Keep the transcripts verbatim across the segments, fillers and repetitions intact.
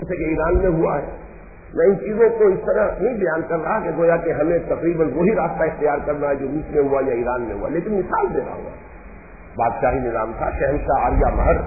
جیسے کہ ایران میں ہوا ہے. میں ان چیزوں کو اس طرح نہیں بیان کر رہا کہ گویا کہ ہمیں تقریباً وہی راستہ اختیار کرنا ہے جو روس میں ہوا یا ایران میں ہوا, لیکن مثال دے رہا ہوں. بادشاہی نظام تھا, شہنشاہ آریہ مہر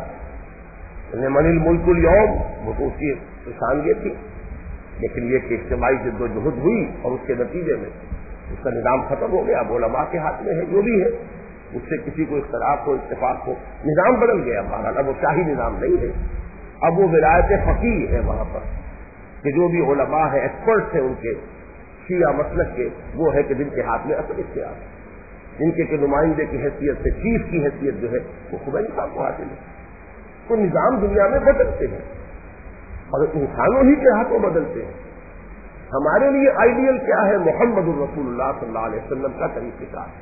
من الملک اليوم, وہ تو اس کی نشان یہ تھی, لیکن یہ کہ اجتماعی جد و جہد ہوئی اور اس کے نتیجے میں اس کا نظام ختم ہو گیا. اب علماء کے ہاتھ میں ہے, جو بھی ہے اس سے کسی کو اختلاف ہو اتفاق ہو, نظام بدل گیا. بہرحال اب وہ شاہی نظام نہیں ہے, اب وہ ولایت فقیہ ہے وہاں پر, کہ جو بھی علماء ہیں, ایکسپرٹس ہیں ان کے شیعہ مسلک کے, وہ ہے کہ جن کے ہاتھ میں اصل اختیار ہے, جن کے کہ نمائندے کی حیثیت سے چیف کی حیثیت جو ہے وہ خدا صاحب کو حاصل ہے. تو نظام دنیا میں بدلتے ہیں اور انسانوں ہی کے ہاتھوں بدلتے ہیں. ہمارے لیے آئیڈیل کیا ہے؟ محمد الرسول اللہ صلی اللہ علیہ وسلم کا طریقہ کار,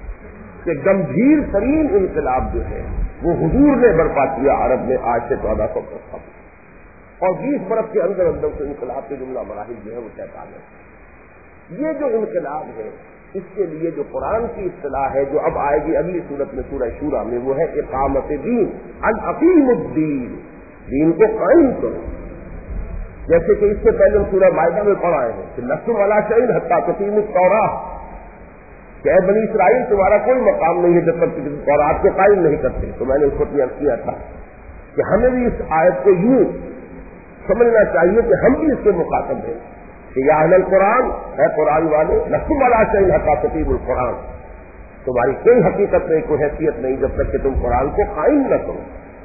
کہ گمبھیر ترین انقلاب جو ہے وہ حضور نے برپا کیا عرب میں آج سے چودہ سو برس قبل, اور بیس برس کے اندر اندر سے انقلاب کے جملہ مراحل جو ہے وہ طے پا گئے. یہ جو انقلاب ہے اس کے لیے جو قرآن کی اصطلاح ہے جو اب آئے گی اگلی صورت میں سورہ شورا میں, وہ ہے اقامت دین, ان اقیم الدین, دین کو قائم کرو. جیسے کہ اس سے پہلے سورہ مائدہ میں پڑھ آئے ہیں کہ لستم علی شیء حتی تقیموا التوراۃ, کہ اے بنی اسرائیل تمہارا کوئی مقام نہیں ہے جب تک کہ تورات کو قائم نہیں کرتے. تو میں نے اس وقت یہ کیا تھا کہ ہمیں بھی اس آیت کو یوں سمجھنا چاہیے کہ ہم بھی اس کے مخاطب ہیں کہ یا اہل القرآن, اے قرآن والے, لستم علی شیء حتی تقیموا القرآن, تمہاری کوئی حقیقت نہیں, کوئی حیثیت نہیں جب تک کہ تم قرآن کو قائم نہ کرو.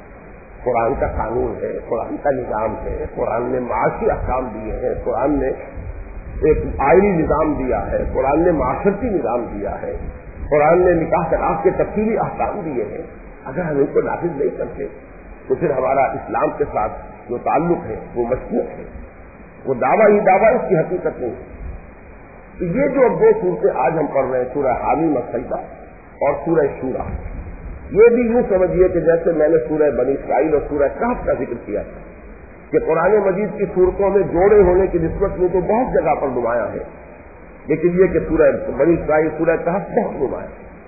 قرآن کا قانون ہے, قرآن کا نظام ہے, قرآن نے معاشی احکام دیے ہیں, قرآن نے ایک آئینی نظام دیا ہے, قرآن نے معاشرتی نظام دیا ہے, قرآن نے نکاح طلاق کے تفصیلی احکام دیے ہیں. اگر ہم ان کو نافذ نہیں کرتے تو پھر ہمارا اسلام کے ساتھ جو تعلق ہے وہ مشکوک ہے, وہ دعویٰ ہی دعویٰ اس کی حقیقت نہیں ہے. تو یہ جو اب دو صورتیں آج ہم پڑھ رہے ہیں, سورہ حامیم السجدہ اور سورہ شورا, یہ بھی یوں سمجھیے کہ جیسے میں نے سورہ بنی اسرائیل اور سورہ کہف کا ذکر کیا تھا کہ قرآن مجید کی صورتوں میں جوڑے ہونے کی نسبت میں تو بہت جگہ پر نمایاں ہے, لیکن یہ کہ سورہ بنی اسرائیل سورہ کہف بہت نمایاں,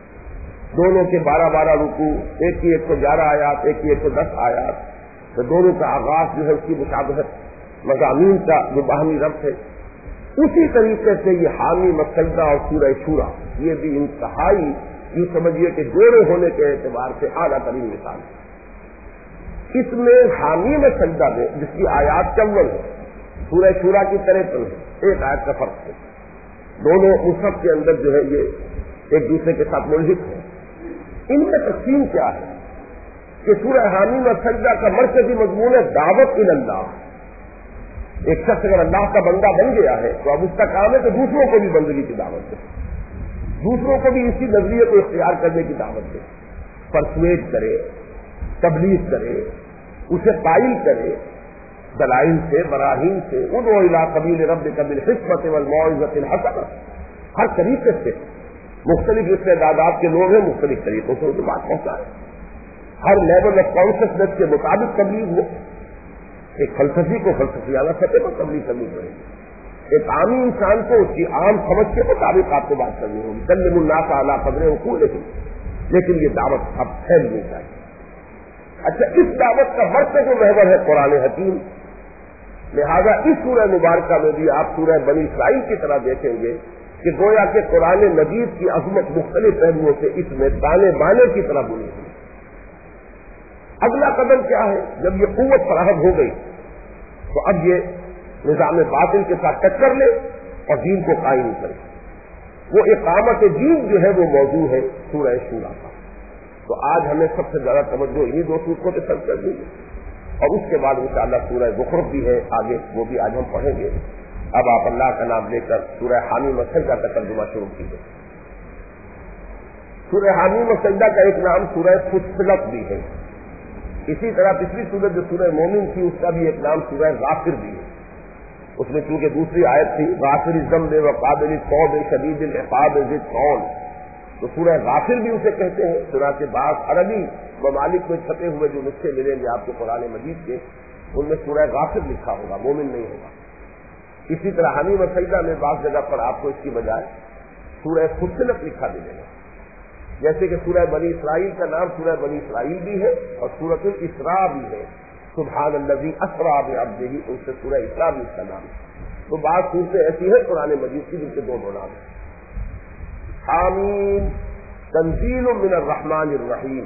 دونوں کے بارہ بارہ رکوع, ایک کی ایک سو گیارہ آیات, ایک کی ایک سو دس آیات, تو دونوں کا آغاز جو ہے اس کی مشابہت مضامین کا جو باہمی ربط ہے. اسی طریقے سے یہ حامیم السجدہ اور سورہ شورا یہ بھی انتہائی یہ سمجھیے کہ جوڑے ہونے کے اعتبار سے اعلیٰ ترین مثال ہے. اس میں حامیم السجدہ میں جس کی آیات چون ہے, سورہ شورا کی تریپن ہے, ایک آیت کا فرق ہے. دونوں مصحف کے اندر جو ہے یہ ایک دوسرے کے ساتھ ملحق ہیں. ان میں تقسیم کیا ہے کہ سورہ حامیم السجدہ کا مرکزی مضمون ہے دعوت الی اللہ. ایک شخص اگر اللہ کا بندہ بن گیا ہے تو اب اس کا کام ہے کہ دوسروں کو بھی بندگی کی دعوت دے, دوسروں کو بھی اسی نظریے کو اختیار کرنے کی دعوت دے, پرسویٹ کرے, تبلیغ کرے, اسے قائل کرے دلائل سے, براہین سے. ادعو الی سبیل ربک بالحکمۃ والموعظۃ الحسنہ, ہر طریقے سے مختلف استعدادات کے لوگ ہیں, مختلف طریقوں سے ان بات پہنچائے, ہر لیول آف کانشیسنیس کے مطابق تبلیغ ہو. ایک فلسفی کو فلسفیانہ سطح پر تبلیغ کرنی پڑے گی, ایک عامی انسان کو اس کی عام سمجھ کے مطابق آپ کو بات کرنی ہوگی. کلموا الناس علی قدر عقولہم, لیکن یہ دعوت اب پھیلنی چاہیے. اچھا, اس دعوت کا مرکز و محور ہے قرآن حکیم, لہذا اس سورہ مبارکہ میں بھی آپ سورہ بنی اسرائیل کی طرح دیکھیں گے کہ گویا کہ قرآن مجید کی عظمت مختلف پہلوؤں سے اس میں تانے بانے کی طرح بنی ہوئی. اگلا قدم کیا ہے؟ جب یہ قوت فراہم ہو گئی تو اب یہ نظام باطل کے ساتھ ٹکر لے اور دین کو قائم کرے. وہ اقامت دین جو ہے وہ موضوع ہے سورہ شورا کا. تو آج ہمیں سب سے زیادہ توجہ انہی دو صورتوں کے سر کر دیں گے, اور اس کے بعد انشاءاللہ سورہ زخرف بھی ہے آگے, وہ بھی آج ہم پڑھیں گے. اب آپ اللہ کا نام لے کر سورہ حامیم السجدہ کا ترجمہ شروع کیجیے. سورہ حامیم السجدہ کا ایک نام سورہ فصلت بھی ہے. اسی طرح پچھلی سورت جو سورہ مومن تھی اس کا بھی ایک نام سورہ غافر بھی ہے. اس میں چونکہ دوسری آیت تھی غافر الذنب وقابل التوب شدید العقاب ذی الطول, تو سورہ غافر بھی اسے کہتے ہیں. چنانچہ بعض عربی ممالک میں چھپے ہوئے جو نسخے ملیں گے آپ کو قرآن مجید کے, ان میں سورہ غافر لکھا ہوگا, مومن نہیں ہوگا. اسی طرح حمیم السجدہ میں بعض جگہ پر آپ کو اس کی بجائے سورہ فصلت لکھا ملے گا. جیسے کہ سورہ بنی اسرائیل کا نام سورہ بنی اسرائیل بھی ہے اور سورۃ الاسراء بھی ہے. سبحان الذی اسری بعبدہ، ان سے سورہ اسراء بھی اس کا نام ہے۔ تو بعض صورتیں ایسی ہیں قرآن مجید کی جن کے دو دو نام ہیں۔ حامیم تنزیل من الرحمن الرحیم،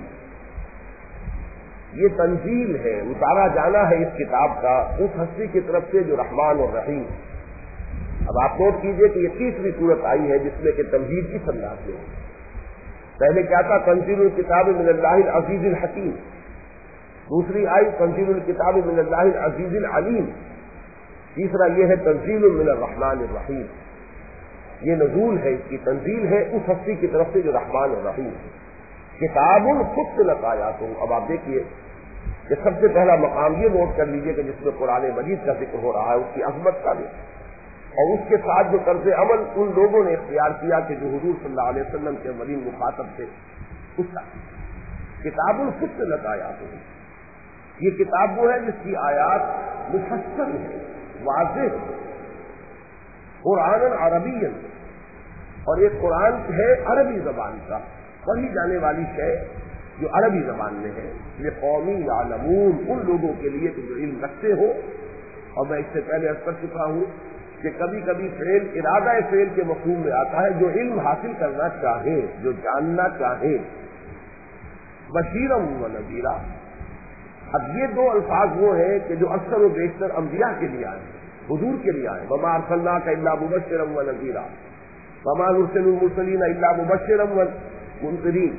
یہ تنزیل ہے، اتارا جانا ہے اس کتاب کا اس ہستی کی طرف سے جو رحمان اور رحیم۔ اب آپ نوٹ کیجئے کہ یہ تیسری صورت آئی ہے جس میں کہ تنزیل کی انداز میں ہے۔ پہلے کیا تھا؟ تنزیل الکتاب من اللہ العزیز الحکیم، دوسری آئی تنزیل الکتاب من اللہ العزیز العلیم، تیسرا یہ ہے تنزیل من الرحمن الرحیم۔ یہ نزول ہے، اس کی تنزیل ہے اس ہستی کی طرف سے جو رحمان اور رحیم ہے۔ کتاب فصلت آیاتہ، اب آپ دیکھیے کہ سب سے پہلا مقام یہ نوٹ کر لیجئے کہ جس میں قرآن مجید کا ذکر ہو رہا ہے اس کی عظمت کا بھی، اور اس کے ساتھ جو طرز عمل ان لوگوں نے اختیار کیا کہ جو حضور صلی اللہ علیہ وسلم کے ولیم مخاطب تھے، اس کا کتاب فصلت آیاتہ، یہ کتاب وہ ہے جس کی آیات مفصل ہے، واضح ہے، قرآن عربی، اور ایک قرآن ہے عربی زبان کا، پڑھی جانے والی شے جو عربی زبان میں ہے، یہ قومی یعلمون، ان لوگوں کے لیے کہ جو علم رکھتے ہو۔ اور میں اس سے پہلے عرض کر چکا ہوں کہ کبھی کبھی فعل ارادہ فعل کے مفہوم میں آتا ہے، جو علم حاصل کرنا چاہے، جو جاننا چاہے۔ بشیرا و نذیرا، اب یہ دو الفاظ وہ ہیں کہ جو اکثر و بیشتر انبیاء کے لیے آئے، حضور کے لیے آئے، وما ارسلناک الا مبشرا و نذیرا، وما نرسل المرسلین الا مبشرا و منذرین۔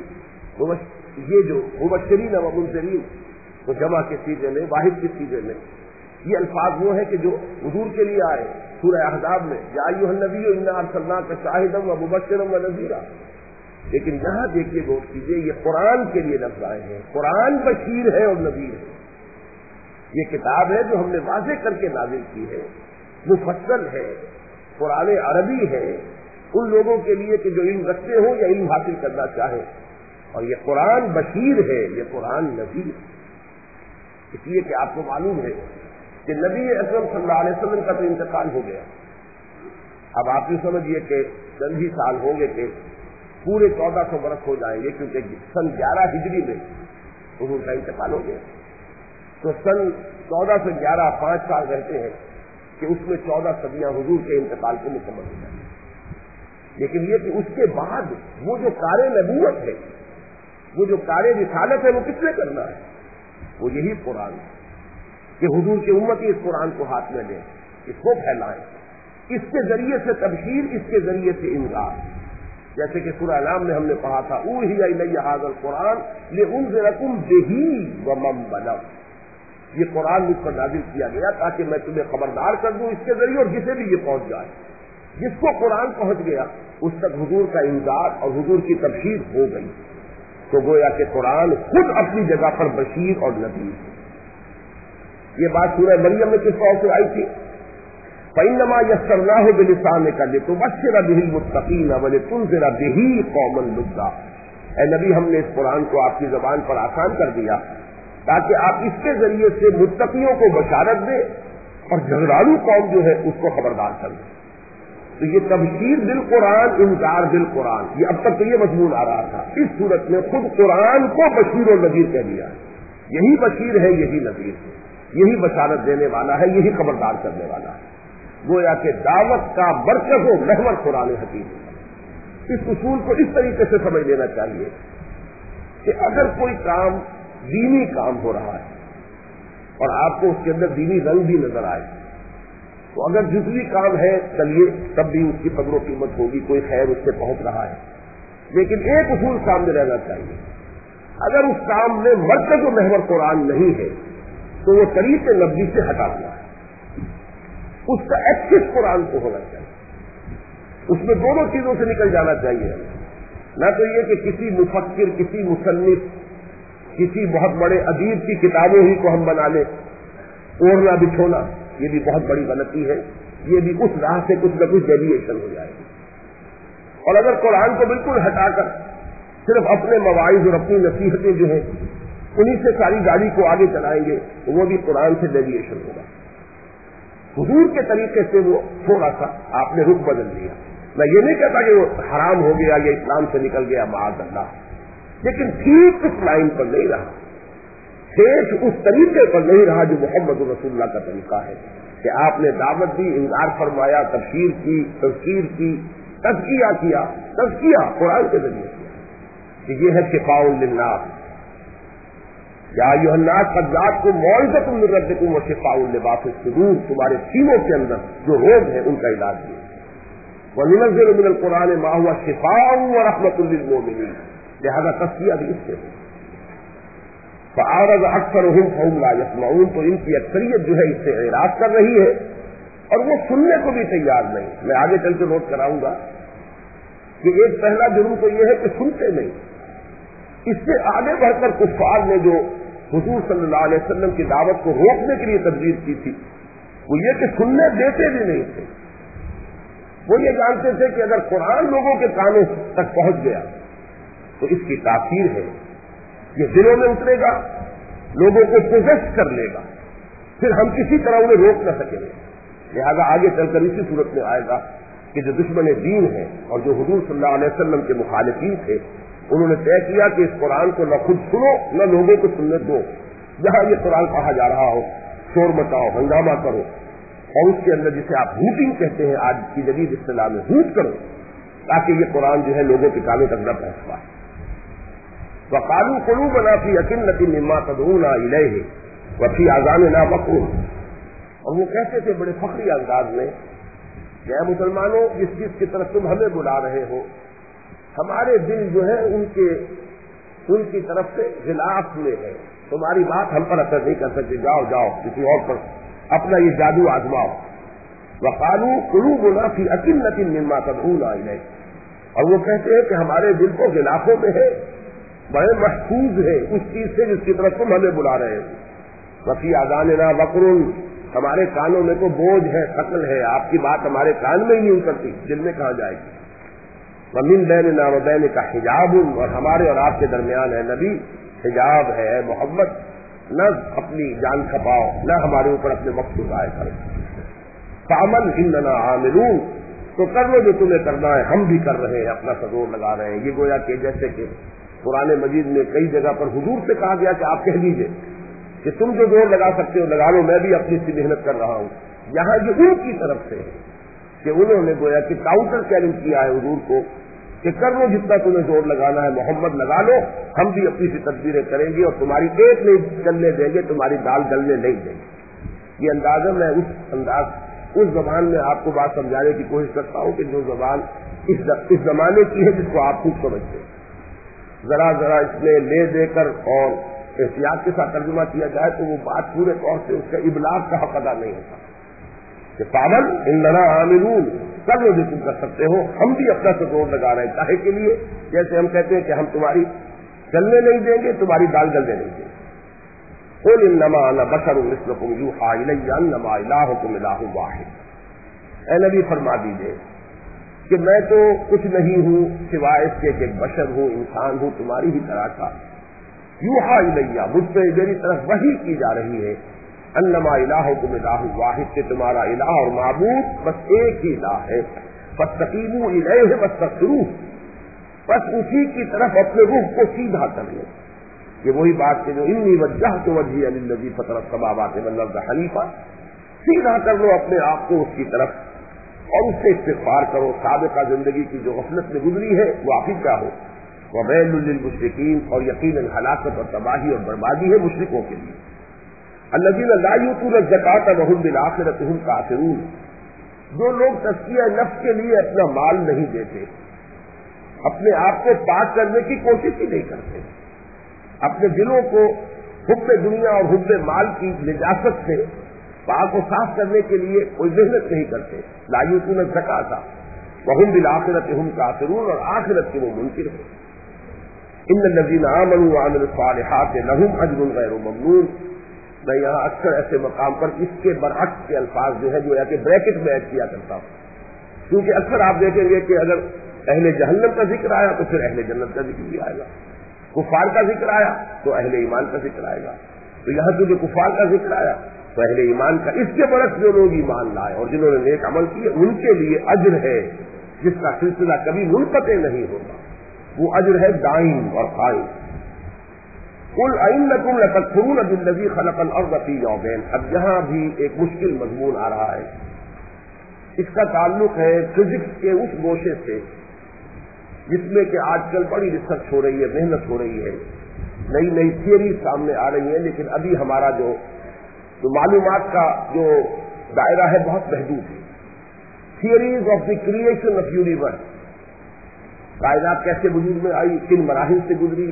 یہ جو مبشرین و منذرین تو جمع کے سیغے میں، واحد کے سیغے میں، یہ الفاظ وہ ہیں کہ جو حضور کے لیے آئے۔ سورہ احزاب میں یا ایھا النبی انا ارسلناک شاہدا و مبشرا و نذیرا، لیکن یہاں دیکھیے غور کیجیے، یہ قرآن کے لیے لفظ آئے ہیں، قرآن بشیر ہے اور نذیر ہے۔ یہ کتاب ہے جو ہم نے واضح کر کے نازل کی ہے، مفصل ہے، قرآن عربی ہے، ان لوگوں کے لیے کہ جو علم رکھتے ہوں یا علم حاصل کرنا چاہیں، اور یہ قرآن بشیر ہے، یہ قرآن نذیر ہے۔ اس لیے کہ آپ کو معلوم ہے کہ نبی اکرم صلی اللہ علیہ وسلم کا تو انتقال ہو گیا، اب آپ یہ سمجھیے کہ چند ہی سال ہوں گے کہ پورے چودہ سو برس ہو جائیں گے، کیونکہ سن گیارہ ہجری میں حضور کا انتقال ہو گیا، تو سن چودہ سو گیارہ پانچ سال رہتے ہیں کہ اس میں چودہ صدیاں حضور کے انتقال کو مکمل ہو جائیں گے۔ لیکن یہ کہ اس کے بعد وہ جو کار نبوت ہے، وہ جو کار رسالت ہے، وہ کس نے کرنا ہے؟ وہ یہی قرآن ہے کہ حضور کی امتی اس قرآن کو ہاتھ میں لیں، اس کو پھیلائیں، اس کے ذریعے سے تبشیر، اس کے ذریعے سے انذار۔ جیسے کہ سورہ انعام میں ہم نے پڑھا تھا اوحی الی ھذا القرآن لانذرکم بہ ومن بلغ، یہ قرآن مجھ پر نازل کیا گیا تاکہ میں تمہیں خبردار کر دوں اس کے ذریعے، اور جسے بھی یہ پہنچ جائے، جس کو قرآن پہنچ گیا اس تک حضور کا انذار اور حضور کی تبشیر ہو گئی۔ تو گویا کہ قرآن خود اپنی جگہ پر بشیر اور نذیر ہے۔ یہ بات سورہ مریم میں کس طور سے آئی تھی؟ فَإِنَّمَا يَسَّرْنَاهُ بِلِسَانِكَ لِتُبَشِّرَ بِهِ الْمُتَّقِينَ وَلِتُنذِرَ بِهِ قَوْمًا لُدًّا، اے نبی ہم نے اس قرآن کو آپ کی زبان پر آسان کر دیا تاکہ آپ اس کے ذریعے سے متقیوں کو بشارت دیں اور جھگڑالو قوم جو ہے اس کو خبردار کر دیں۔ تو یہ تبشیر بالقرآن، انذار بالقرآن، یہ اب تک تو یہ مضمون آ رہا تھا، اس صورت میں خود قرآن کو بشیر اور نذیر کہہ دیا ہے۔ یہی بشیر ہے، یہی نذیر ہے، یہی بشارت دینے والا ہے، یہی خبردار کرنے والا ہے۔ گویا کہ دعوت کا مرکز و محور قرآن حکیم ہے۔ اس اصول کو اس طریقے سے سمجھ لینا چاہیے کہ اگر کوئی کام دینی کام ہو رہا ہے اور آپ کو اس کے اندر دینی رنگ بھی نظر آئے، تو اگر جزوی کام ہے چلیے تب بھی اس کی قدر و قیمت ہوگی، کوئی خیر اس سے پہنچ رہا ہے، لیکن ایک اصول سامنے رہنا چاہیے، اگر اس کام میں مرکز و محور قرآن نہیں ہے تو وہ طریق نبوی سے ہٹا ہوا ہے، اس کا ایکسس قرآن کو ہونا چاہیے، اس میں دونوں چیزوں سے نکل جانا چاہیے، نہ تو یہ کہ کسی مفکر، کسی مصنف، کسی بہت بڑے ادیب کی کتابوں ہی کو ہم بنا لیں، اوڑھنا بچھونا، یہ بھی بہت بڑی غلطی ہے، یہ بھی اس راہ سے کچھ نہ کچھ ڈیویشن ہو جائے گی۔ اور اگر قرآن کو بالکل ہٹا کر صرف اپنے مواعظ اور اپنی نصیحتیں جو ہیں انہی سے ساری گاڑی کو آگے چلائیں گے تو وہ بھی قرآن سے ڈیویشن ہوگا۔ حضور کے طریقے سے وہ تھوڑا سا آپ نے رخ بدل دیا، میں یہ نہیں کہتا کہ وہ حرام ہو گیا یا اسلام سے نکل گیا معاذ اللہ، لیکن ٹھیک اس لائن پر نہیں رہا، ٹھیک اس طریقے پر نہیں رہا جو محمد رسول اللہ کا طریقہ ہے کہ آپ نے دعوت دی، انکار فرمایا، تبشیر کی، تذکیر کی، تزکیہ کیا، تزکیہ قرآن کے ذریعے کیا کہ یہ ہے شفاء للناس، یا ایھا الناس قد جاءتکم موعظۃ من ربکم وشفاء لما فی الصدور، تمہارے سینوں کے اندر جو روگ ہے ان کا علاج ہے۔ وَنُنَزِّلُ مِنَ الْقُرْآنِ مَا هُوَ شِفَاءٌ وَرَحْمَةٌ لِلْمُؤْمِنِينَ، لہذا تزکیہ بھی اس سے ہے۔ فَأَعْرَضَ أَكْثَرُهُمْ فَهُمْ لَا يَسْمَعُونَ، تو ان کی اکثریت جو ہے اس سے اعراض کر رہی ہے اور وہ سننے کو بھی تیار نہیں۔ میں آگے چل کے نوٹ کراؤں گا کہ ایک پہلا جرم تو یہ ہے کہ سنتے نہیں، اس سے آگے بڑھ کر کفار نے جو حضور صلی اللہ علیہ وسلم کی دعوت کو روکنے کے لیے تدبیر کی تھی وہ یہ کہ سننے دیتے بھی نہیں تھے۔ وہ یہ جانتے تھے کہ اگر قرآن لوگوں کے کانوں تک پہنچ گیا تو اس کی تاثیر ہے، یہ دلوں میں اترے گا، لوگوں کو پوزیس کر لے گا، پھر ہم کسی طرح انہیں روک نہ سکیں گے۔ لہذا آگے چل کر اسی صورت میں آئے گا کہ جو دشمن دین ہیں اور جو حضور صلی اللہ علیہ وسلم کے مخالفین تھے انہوں نے طے کیا کہ اس قرآن کو نہ خود سنو نہ لوگوں کو سننے دو، جہاں یہ قرآن کہا جا رہا ہو شور مچاؤ، ہنگامہ کرو، اور اس کے اندر جسے آپ ہوٹنگ کہتے ہیں آج کی جدید اصطلاح میں، ہوٹ کرو، تاکہ یہ قرآن جو ہے لوگوں کے کانوں تک نہ پہنچ پائے۔ وَقَالُوا قُلُوبُنَا فِي أَكِنَّةٍ مِّمَّا تَدْعُونَا إِلَيْهِ وَفِي آذَانِنَا وَقْرٌ، اور وہ کہتے تھے بڑے فخری انداز میں کہ اے مسلمانوں، جس چیز کی طرف تم ہمیں بلا رہے ہو ہمارے دل جو ہے ان کے ان کی طرف سے غلاف میں ہے، تمہاری بات ہم پر اثر نہیں کر سکتے، جاؤ جاؤ کسی اور پر اپنا یہ جادو آزماؤ۔ وَقَالُوا قُلُوبُنَا فِي أَكِنَّةٍ مِّمَّا تَدْعُونَا إِلَيْهِ، اور وہ کہتے ہیں کہ ہمارے دل کو غلافوں میں ہے، بڑے محفوظ ہے اس چیز سے جس کی طرف تم ہمیں بلا رہے ہو۔ وَفِي آذَانِنَا وَقْرٌ، ہمارے کانوں میں تو بوجھ ہے، ثقل ہے، آپ کی بات ہمارے کان میں ہی نہیں اترتی، دل میں کہاں جائے گی۔ وَمِن بَيْنِنَا وَبَيْنِكَ حِجَابٌ، اور ہمارے اور آپ کے درمیان ہے نبی حجاب ہے، اے محمد نہ اپنی جان کھپاؤ، نہ ہمارے اوپر اپنے وقت ضائع کرو۔ فَعَمَلْ إِنَّنَا عَامِلُونَ، تو کر لو جو تمہیں کرنا ہے، ہم بھی کر رہے ہیں، اپنا سزور لگا رہے ہیں۔ یہ گویا کہ جیسے کہ قرآن مجید میں کئی جگہ پر حضور سے کہا گیا کہ آپ کہہ دیجئے کہ تم جو زور لگا سکتے ہو لگا لو، میں بھی اپنی سی محنت کر رہا ہوں۔ یہاں یہ ان کی طرف سے ہے کہ انہوں نے گویا کہ کاؤنٹر چیلنج کیا ہے حضور کو کہ کر لو جتنا تمہیں زور لگانا ہے، محمد لگا لو، ہم بھی اپنی سی تدبیریں کریں گے اور تمہاری ایک نہیں چلنے دیں گے، تمہاری دال گلنے نہیں دیں گے۔ یہ اندازہ میں اس انداز اس زبان میں آپ کو بات سمجھانے کی کوشش کرتا ہوں کہ جو زبان اس اس زمانے کی ہے جس کو آپ خوب سمجھتے ہیں۔ ذرا ذرا اس میں لے دے کر اور احتیاط کے ساتھ ترجمہ کیا جائے تو وہ بات پورے طور سے اس کا ابلاغ کا حق ادا نہیں ہوتا کہ پابل اننا عاملون، کر لو جو تم کر سکتے ہو، ہم بھی اپنا سے زور لگا رہے ہیں، کاہے کے لیے؟ جیسے ہم کہتے ہیں کہ ہم تمہاری چلنے نہیں دیں گے، تمہاری دال گلنے نہیں دیں گے۔ قل انما انا بشر مثلکم یوحی الی انما الہکم الہ واحد، اے نبی فرما دیجیے کہ میں تو کچھ نہیں ہوں سوائے اس کے کہ ایک بشر ہوں، انسان ہوں تمہاری ہی طرح کا۔ یوحی الی، مجھ سے میری طرف وحی کی جا رہی ہے، انما الہکم الہ واحد، کہ تمہارا الہ اور معبود بس ایک ہی الہ ہے۔ فاستقیموا الیہ واستغفروہ، بس اسی کی طرف اپنے روح کو سیدھا کر لیں۔ یہ وہی بات کہ جو انی وجہت وجہی للذی فطر السماوات والارض حنیفا، سیدھا کر لو اپنے آپ کو اس کی طرف اور اس سے استغفار کرو۔ سابقہ زندگی کی جو غفلت میں گزری ہے وہ آپ ہی کیا ہو۔ وویل للمشرکین، اور یقیناً ہلاکت اور تباہی اور بربادی ہے مشرکوں کے لیے۔ الذین لا یؤتون الزکاۃ وهم بالآخرۃ هم کافرون، جو لوگ تزکیہ نفس کے لیے اپنا مال نہیں دیتے، اپنے آپ کو پاک کرنے کی کوشش ہی نہیں کرتے، اپنے دلوں کو حب دنیا اور حب مال کی نجاست سے پاک و صاف کرنے کے لیے کوئی محنت نہیں کرتے۔ لا یؤتون الزکاۃ وهم بالآخرۃ هم کافرون، اور آخرت کے وہ منکر ہیں۔ ان الذین آمنوا وعملوا الصالحات لهم اجر غیر ممنون، میں یہاں اکثر ایسے مقام پر اس کے برعکس کے الفاظ جو ہے جو یا کہ بریکٹ میں ایڈ کیا کرتا ہوں، کیونکہ اکثر آپ دیکھیں گے کہ اگر اہل جہنم کا ذکر آیا تو پھر اہل جنت کا ذکر بھی آئے گا، کفار کا ذکر آیا تو اہل ایمان کا ذکر آئے گا۔ تو یہاں تو جو کفار کا ذکر آیا تو اہل ایمان کا، اس کے برعکس جو لوگ ایمان لائے اور جنہوں نے نیک عمل کیے ان کے لیے اجر ہے جس کا سلسلہ کبھی منقطع نہیں ہوگا، وہ اجر ہے دائم اور قائم۔ قل أئنكم لتكفرون بالذي خلق الأرض في يومين. اب یہاں بھی ایک مشکل مضمون آ رہا ہے. اس کا تعلق ہے فزکس کے اس گوشے سے جس میں کہ آج کل بڑی ریسرچ ہو رہی ہے, محنت ہو رہی ہے, نئی نئی تھیوری سامنے آ رہی ہیں, لیکن ابھی ہمارا جو جو معلومات کا جو دائرہ ہے بہت محدود ہے. Theories of the creation of universe, کائنات کیسے وجود میں آئی, کن مراحل سے گزری,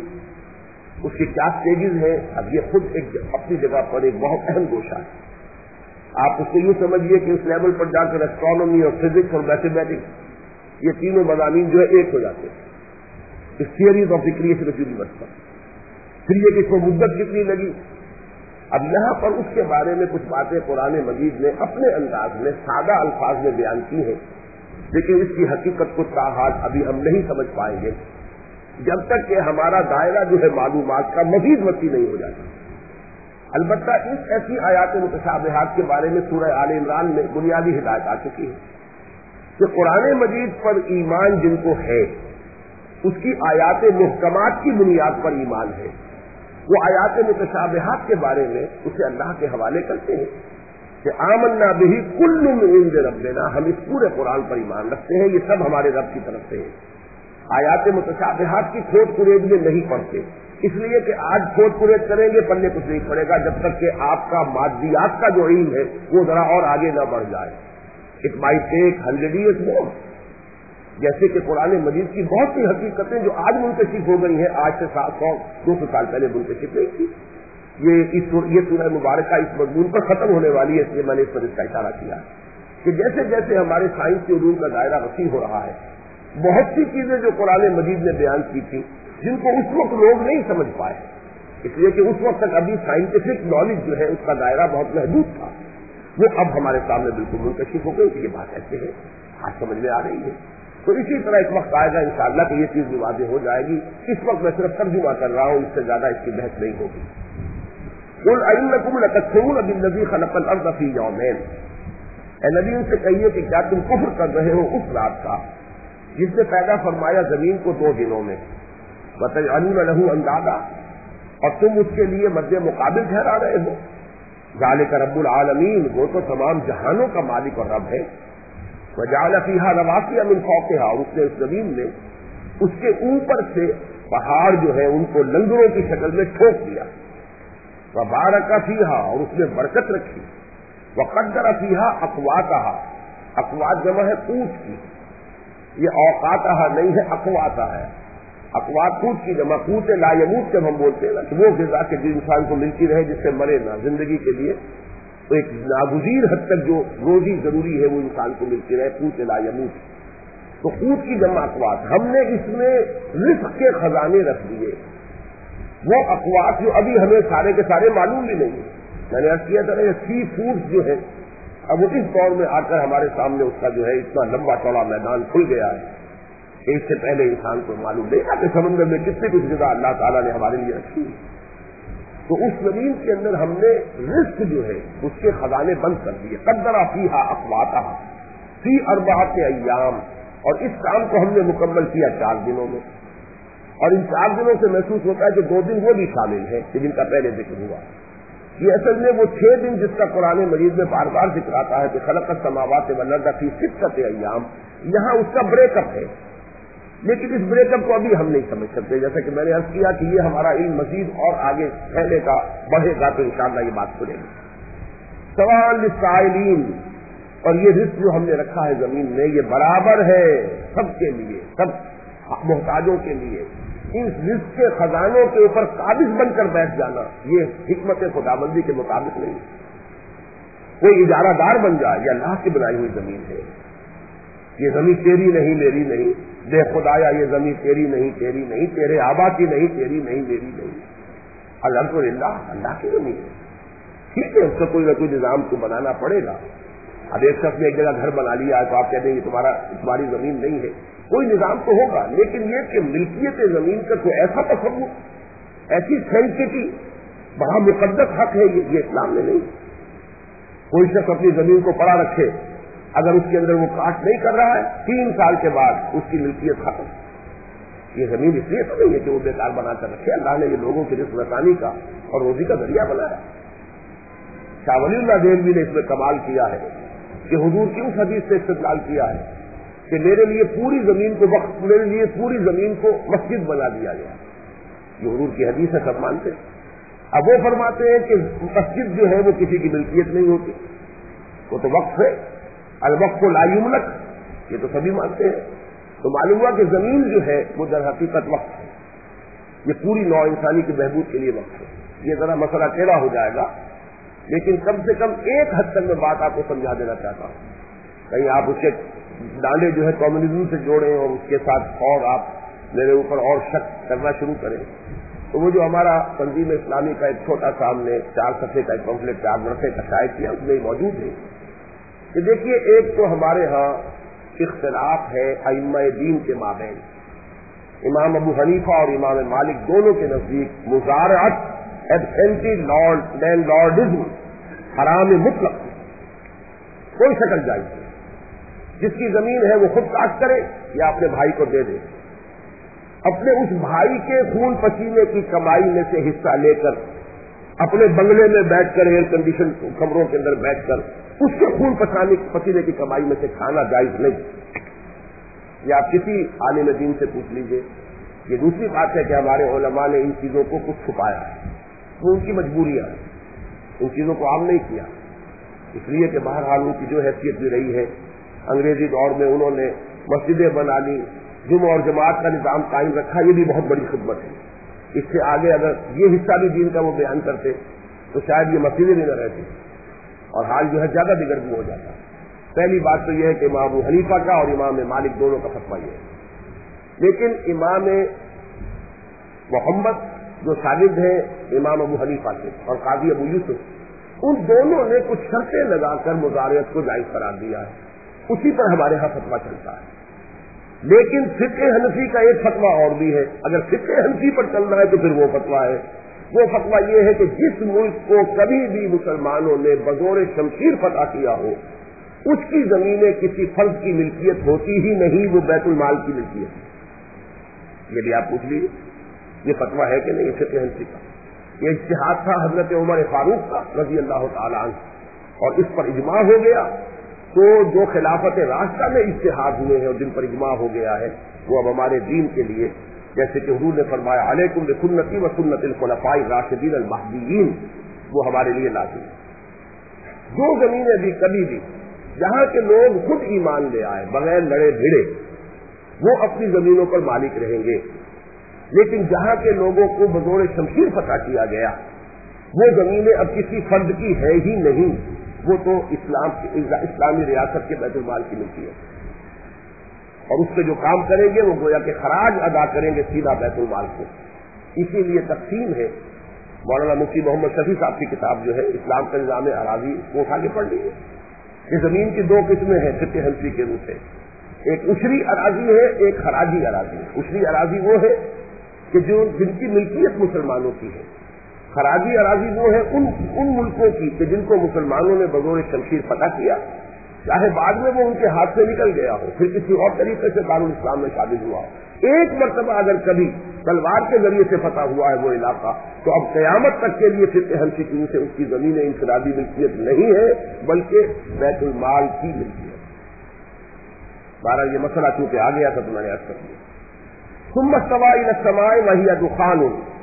اس کی کیا سٹیجز ہیں. اب یہ خود ایک اپنی جگہ پر ایک بہت اہم گوشہ ہے. آپ اس کو یوں سمجھیے کہ اس لیول پر جا کر ایسٹرونومی اور فزکس اور میتھمیٹکس یہ تینوں مضامین جو ہے ایک ہو جاتے ہیں اس theories of the creation of universe پر. پھر یہ کہ اس کو مدت کتنی لگی. اب یہاں پر اس کے بارے میں کچھ باتیں قرآن مجید نے اپنے انداز میں سادہ الفاظ میں بیان کی ہیں, لیکن اس کی حقیقت کو تاحال ابھی ہم نہیں سمجھ پائیں گے جب تک کہ ہمارا دائرہ جو ہے معلومات کا مزید وسیع نہیں ہو جاتا. البتہ اس ایسی آیات متشابہات کے بارے میں سورہ آل عمران میں بنیادی ہدایت آ چکی ہے کہ قرآن مجید پر ایمان جن کو ہے اس کی آیات محکمات کی بنیاد پر ایمان ہے. وہ آیات متشابہات کے بارے میں اسے اللہ کے حوالے کرتے ہیں کہ آمنا بہ کل من عند ربنا, ہم اس پورے قرآن پر ایمان رکھتے ہیں, یہ سب ہمارے رب کی طرف سے ہے. آیات متشابہات کی کھوج کرید میں نہیں پڑھتے, اس لیے کہ آج کھوج کرید کریں گے پڑھنے کچھ نہیں پڑے گا جب تک کہ آپ کا مادیات کا جو علم ہے وہ ذرا اور آگے نہ بڑھ جائے. It might take hundred years more. جیسے کہ قرآن مجید کی بہت سی حقیقتیں جو آج منکشف ہو گئی ہیں آج سے سات سو دو سو سال پہلے منکشف نہیں تھی. یہ اس یہ سورہ مبارکہ اس مضمون پر ختم ہونے والی ہے, اس لیے میں نے اس پر اس کا اشارہ کیا کہ جیسے جیسے ہمارے سائنس کے علوم کا دائرہ وسیع ہو رہا ہے, بہت سی چیزیں جو قرآن مجید نے بیان کی تھی جن کو اس وقت لوگ نہیں سمجھ پائے, اس لیے کہ اس وقت تک ابھی سائنٹیفک نالج جو ہے اس کا دائرہ بہت محدود تھا, وہ اب ہمارے سامنے بالکل منکشف ہو گئی. یہ بات ایسے ہے, آج سمجھ میں آ رہی ہے. تو اسی طرح ایک وقت آئے گا انشاءاللہ کہ یہ چیز بھی واضح ہو جائے گی. اس وقت میں صرف ترجمہ کر رہا ہوں, اس سے زیادہ اس کی بحث نہیں ہوگی. قل أئنكم لتكفرون بالذي خلق الأرض في يومين. اے نبی ان سے کہیے کہ کیا تم کفر کر رہے ہو اس ذات کا جس نے پیدا فرمایا زمین کو دو دنوں میں, وتجعلون له اندادا, اور تم اس کے لیے مد مقابل ٹھہرا رہے ہو. ذالک رب العالمین, وہ تو تمام جہانوں کا مالک اور رب ہے. وجعل فیہا رواسیا من فوقہا, اور اس نے اس زمین میں اس کے اوپر سے پہاڑ جو ہے ان کو لنگروں کی شکل میں ٹھوک دیا. وبارک فیہا, اور اس میں برکت رکھی. وقدر فیہا اقواتہا, اقوات جمع ہے قوت کی, یہ اوقاتہا نہیں ہے اقواتہ ہے. اقوات قوت کی جمع, قوت لا یموت جب ہم بولتے ہیں نا کہ وہ غذا کے جو انسان کو ملتی رہے جس سے مرے نہ, زندگی کے لیے تو ایک ناگزیر حد تک جو روزی ضروری ہے وہ انسان کو ملتی رہے, قوت لا یموت. تو قوت کی جمع اقوات, ہم نے اس میں رزق کے خزانے رکھ دیے, وہ اقوات جو ابھی ہمیں سارے کے سارے معلوم بھی نہیں. میں نے عرض کیا تھا کہ سی فوڈز جو ہے اب وہ اس دور میں آ کر ہمارے سامنے اس کا جو ہے اتنا لمبا چوڑا میدان کھل گیا ہے کہ اس سے پہلے انسان کو معلوم نہیں تھا کہ سمندر میں کتنے کچھ غذا اللہ تعالیٰ نے ہمارے لیے رکھی. تو اس زمین کے اندر ہم نے رزق جو ہے اس کے خزانے بند کر دیے. قدر فیہا اقواتہا فی اربعۃ ایام, اور اس کام کو ہم نے مکمل کیا چار دنوں میں. اور ان چار دنوں سے محسوس ہوتا ہے کہ دو دن وہ بھی شامل ہیں کہ جن کا پہلے ذکر ہوا. یہ اصل میں وہ چھ دن جس کا قرآن مجید میں بار بار ذکر آتا ہے کہ خلق السماوات والارض فی ستۃ ایام, یہاں اس کا بریک اپ ہے. لیکن اس بریک اپ کو ابھی ہم نہیں سمجھ سکتے, جیسا کہ میں نے عرض کیا کہ یہ ہمارا علم مزید اور آگے پھیلے گا, بڑھے گا تو انشاءاللہ یہ بات کھلے گی. سوال للسائلین, اور یہ رزق جو ہم نے رکھا ہے زمین میں یہ برابر ہے سب کے لیے, سب محتاجوں کے لیے. اس رزق کے خزانوں کے اوپر قابض بن کر بیٹھ جانا یہ حکمت خداوندی کے مطابق نہیں. کوئی اجارہ دار بن جائے, یہ اللہ کی بنائی ہوئی زمین ہے, یہ زمین تیری نہیں میری نہیں, بے خدایا یہ زمین تیری نہیں تیری نہیں, تیرے آبا کی نہیں تیری نہیں میری نہیں, الحمدللہ اللہ کی زمین ہے. ٹھیک ہے, اس کا کوئی نہ کوئی نظام تو بنانا پڑے گا. اب ایک شخص نے ایک جگہ گھر بنا لیا ہے تو آپ کہتے ہیں یہ تمہارا تمہاری زمین نہیں ہے, کوئی نظام تو ہوگا. لیکن یہ کہ ملکیت زمین کا کوئی ایسا تصور, ایسی سینسٹی, بڑا مقدس حق ہے, یہ یہ اسلام میں نہیں. کوئی شخص اپنی زمین کو پڑا رکھے, اگر اس کے اندر وہ کاشت نہیں کر رہا ہے تین سال کے بعد اس کی ملکیت ختم. یہ زمین اس لیے تو نہیں ہے کہ وہ بیکار بنا کر رکھے، اللہ نے یہ لوگوں کی رزق رسانی کا اور روزی کا ذریعہ بنایا۔ شاہ ولی اللہ دہلوی نے اس میں کمال کیا ہے کہ حضور کی اس حدیث سے استدلال کیا ہے کہ میرے لیے پوری زمین کو وقت میرے لیے پوری زمین کو مسجد بنا دیا گیا۔ یہ حضور کی حدیث ہے، سب مانتے ہیں۔ اب وہ فرماتے ہیں کہ مسجد جو ہے وہ کسی کی ملکیت نہیں ہوتی، وہ تو وقف ہے، الوقف لا یملک، یہ تو سبھی مانتے ہیں۔ تو معلوم ہوا کہ زمین جو ہے وہ در حقیقت وقف ہے، یہ پوری نوع انسانی کی بہبود کے لیے وقف ہے۔ یہ ذرا مسئلہ ٹیڑھا ہو جائے گا، لیکن کم سے کم ایک حد تک میں بات آپ کو سمجھا دینا چاہتا ہوں، کہیں آپ اس کے ڈانڈے جو ہے کمیونزم سے جوڑیں اور اس کے ساتھ اور آپ میرے اوپر اور شک کرنا شروع کریں۔ تو وہ جو ہمارا تنظیم اسلامی کا ایک چھوٹا سا ہم نے چار صفحے کا ایک پمفلٹ چار مرتبے کا شائع کیا، اس میں موجود ہے کہ دیکھیے ایک تو ہمارے ہاں اختلاف ہے ائمہ دین کے مابین، امام ابو حنیفہ اور امام مالک دونوں کے نزدیک مزارعت ایبسینٹی لارڈ لینڈ لارڈزم حرام مطلق، کوئی شکل جائز نہیں۔ جس کی زمین ہے وہ خود کاٹ کرے یا اپنے بھائی کو دے دے، اپنے اس بھائی کے خون پسینے کی کمائی میں سے حصہ لے کر اپنے بنگلے میں بیٹھ کر ایئر کنڈیشن کمروں کے اندر بیٹھ کر اس کے خون پسینے کی کمائی میں سے کھانا جائز نہیں۔ یہ آپ کسی عالم دین سے پوچھ لیجئے۔ یہ دوسری بات ہے کہ ہمارے علماء نے ان چیزوں کو کچھ چھپایا ہے، وہ ان کی مجبوریاں ہیں، ان چیزوں کو عام نہیں کیا، اس لیے کہ بہرحال ان کی جو حیثیت بھی رہی ہے، انگریزی دور میں انہوں نے مسجدیں بنا لی، جمعہ اور جماعت کا نظام قائم رکھا، یہ بھی بہت بڑی خدمت ہے۔ اس سے آگے اگر یہ حصہ بھی دین کا وہ بیان کرتے تو شاید یہ مسجدیں بھی نہ رہتی اور حال جو ہے زیادہ بگڑ ہو جاتا۔ پہلی بات تو یہ ہے کہ امام ابو حنیفہ کا اور امام مالک دونوں کا فتویٰ یہ ہے، لیکن امام محمد جو شاگرد ہیں امام ابو حنیفہ کے اور قاضی ابو یوسف، ان دونوں نے کچھ شرطیں لگا کر مزارعت کو جائز قرار دیا ہے، اسی پر ہمارے ہاں فتویٰ چلتا ہے۔ لیکن فقہ حنفی کا ایک فتویٰ اور بھی ہے، اگر فقہ حنفی پر چلنا ہے تو پھر وہ فتویٰ ہے، وہ فتویٰ یہ ہے کہ جس ملک کو کبھی بھی مسلمانوں نے بزور شمشیر فتح کیا ہو اس کی زمینیں کسی فرد کی ملکیت ہوتی ہی نہیں، وہ بیت المال کی ملکیت ہے۔ یہ بھی آپ پوچھ لیجیے یہ فتویٰ ہے کہ نہیں فقہ حنفی کا۔ یہ اجتہاد تھا حضرت عمر فاروق کا رضی اللہ تعالیٰ عنہ، اور اس پر اجماع ہو گیا۔ تو جو خلافت راشدہ میں اجتہاد ہوئے ہیں اور جن پر اجماع ہو گیا ہے وہ اب ہمارے دین کے لیے، جیسے کہ حضور نے فرمایا علیکم بسنتی و سنت الخلفاء الراشدین المہدیین، وہ ہمارے لیے لازم ہے۔ جو زمینیں بھی کبھی بھی جہاں کے لوگ خود ایمان لے آئے بغیر لڑے بھیڑے وہ اپنی زمینوں پر مالک رہیں گے، لیکن جہاں کے لوگوں کو بزور شمشیر فتح کیا گیا وہ زمینیں اب کسی فرد کی ہے ہی نہیں، وہ تو اسلام اسلامی ریاست کے بیت المال کی ملکی ہے، اور اس پہ جو کام کریں گے وہ گویا کہ خراج ادا کریں گے سیدھا بیت المال کو۔ اسی لیے تقسیم ہے، مولانا مفتی محمد شفیع صاحب کی کتاب جو ہے اسلام کا نظام اراضی، وہ اٹھا کے پڑھ لیجیے۔ یہ زمین کی دو قسمیں ہیں فقہ حنفی کے روح سے، ایک اشری اراضی ہے، ایک خراجی اراضی ہے۔ اشری اراضی وہ ہے کہ جو جن کی ملکیت مسلمانوں کی ہے، خراجی اراضی وہ ہے ان ان ملکوں کی کہ جن کو مسلمانوں نے بزور شمشیر فتح کیا، چاہے بعد میں وہ ان کے ہاتھ سے نکل گیا ہو، پھر کسی اور طریقے سے دارالاسلام میں شامل ہوا ہو، ایک مرتبہ اگر کبھی تلوار کے ذریعے سے فتح ہوا ہے وہ علاقہ، تو اب قیامت تک کے لیے فقہ حنفی کی سے اس کی زمینیں انفرادی ملکیت نہیں ہے بلکہ بیت المال کی ملکیت۔ بہرحال یہ مسئلہ چونکہ آ گیا تھا تو میں نے عرض کر دیا۔ ثم استوى الى السماء وهي دخان،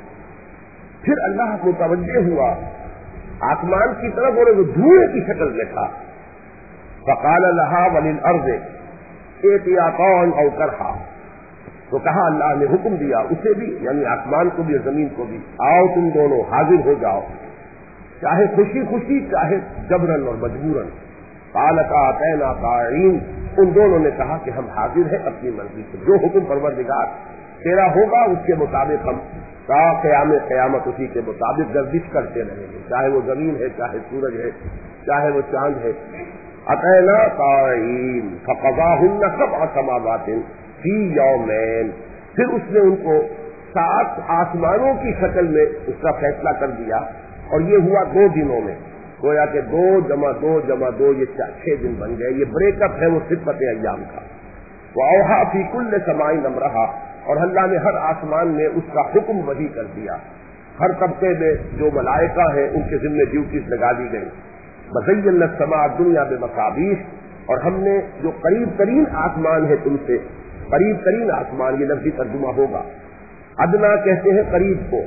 پھر اللہ متوجہ ہوا آسمان کی طرف اور وہ دھوئیں کی شکل میں تھا۔ فقال لها وللارض ائتيا طوعا او كرها، تو کہا اللہ نے حکم دیا اسے بھی یعنی آسمان کو بھی اور زمین کو بھی، آؤ تم دونوں حاضر ہو جاؤ، چاہے خوشی خوشی چاہے جبرن اور مجبورن۔ قالتا اتینا طاعین، ان دونوں نے کہا کہ ہم حاضر ہیں اپنی مرضی سے، جو حکم پروردگار تیرا ہوگا اس کے مطابق ہم تا قیام قیامت اسی کے مطابق گردش کرتے رہیں گے، چاہے وہ زمین ہے، چاہے سورج ہے، چاہے وہ چاند ہے۔ اتینا طاعین فقضاہن سبع سماوات فی یومین، پھر اس نے ان کو سات آسمانوں کی شکل میں اس کا فیصلہ کر دیا، اور یہ ہوا دو دنوں میں، گویا کہ دو جمع دو جمع دو یہ چھ دن بن گئے۔ یہ بریک اپ ہے وہ صفت ایام کا۔ وَأَوْحَىٰ فِي كُلِّ سَمَاءٍ أَمْرَهَا، اور اللہ نے ہر آسمان میں اس کا حکم وحی کر دیا. ہر طبقے میں جو ملائکہ ہیں ان کے ذمہ ڈیوٹیز لگا دی گئی. وزینا السماء الدنیا بمصابیح، اور ہم نے جو قریب ترین آسمان ہے تم سے، قریب ترین آسمان یہ لفظی ترجمہ ہوگا. ادنا کہتے ہیں قریب کو،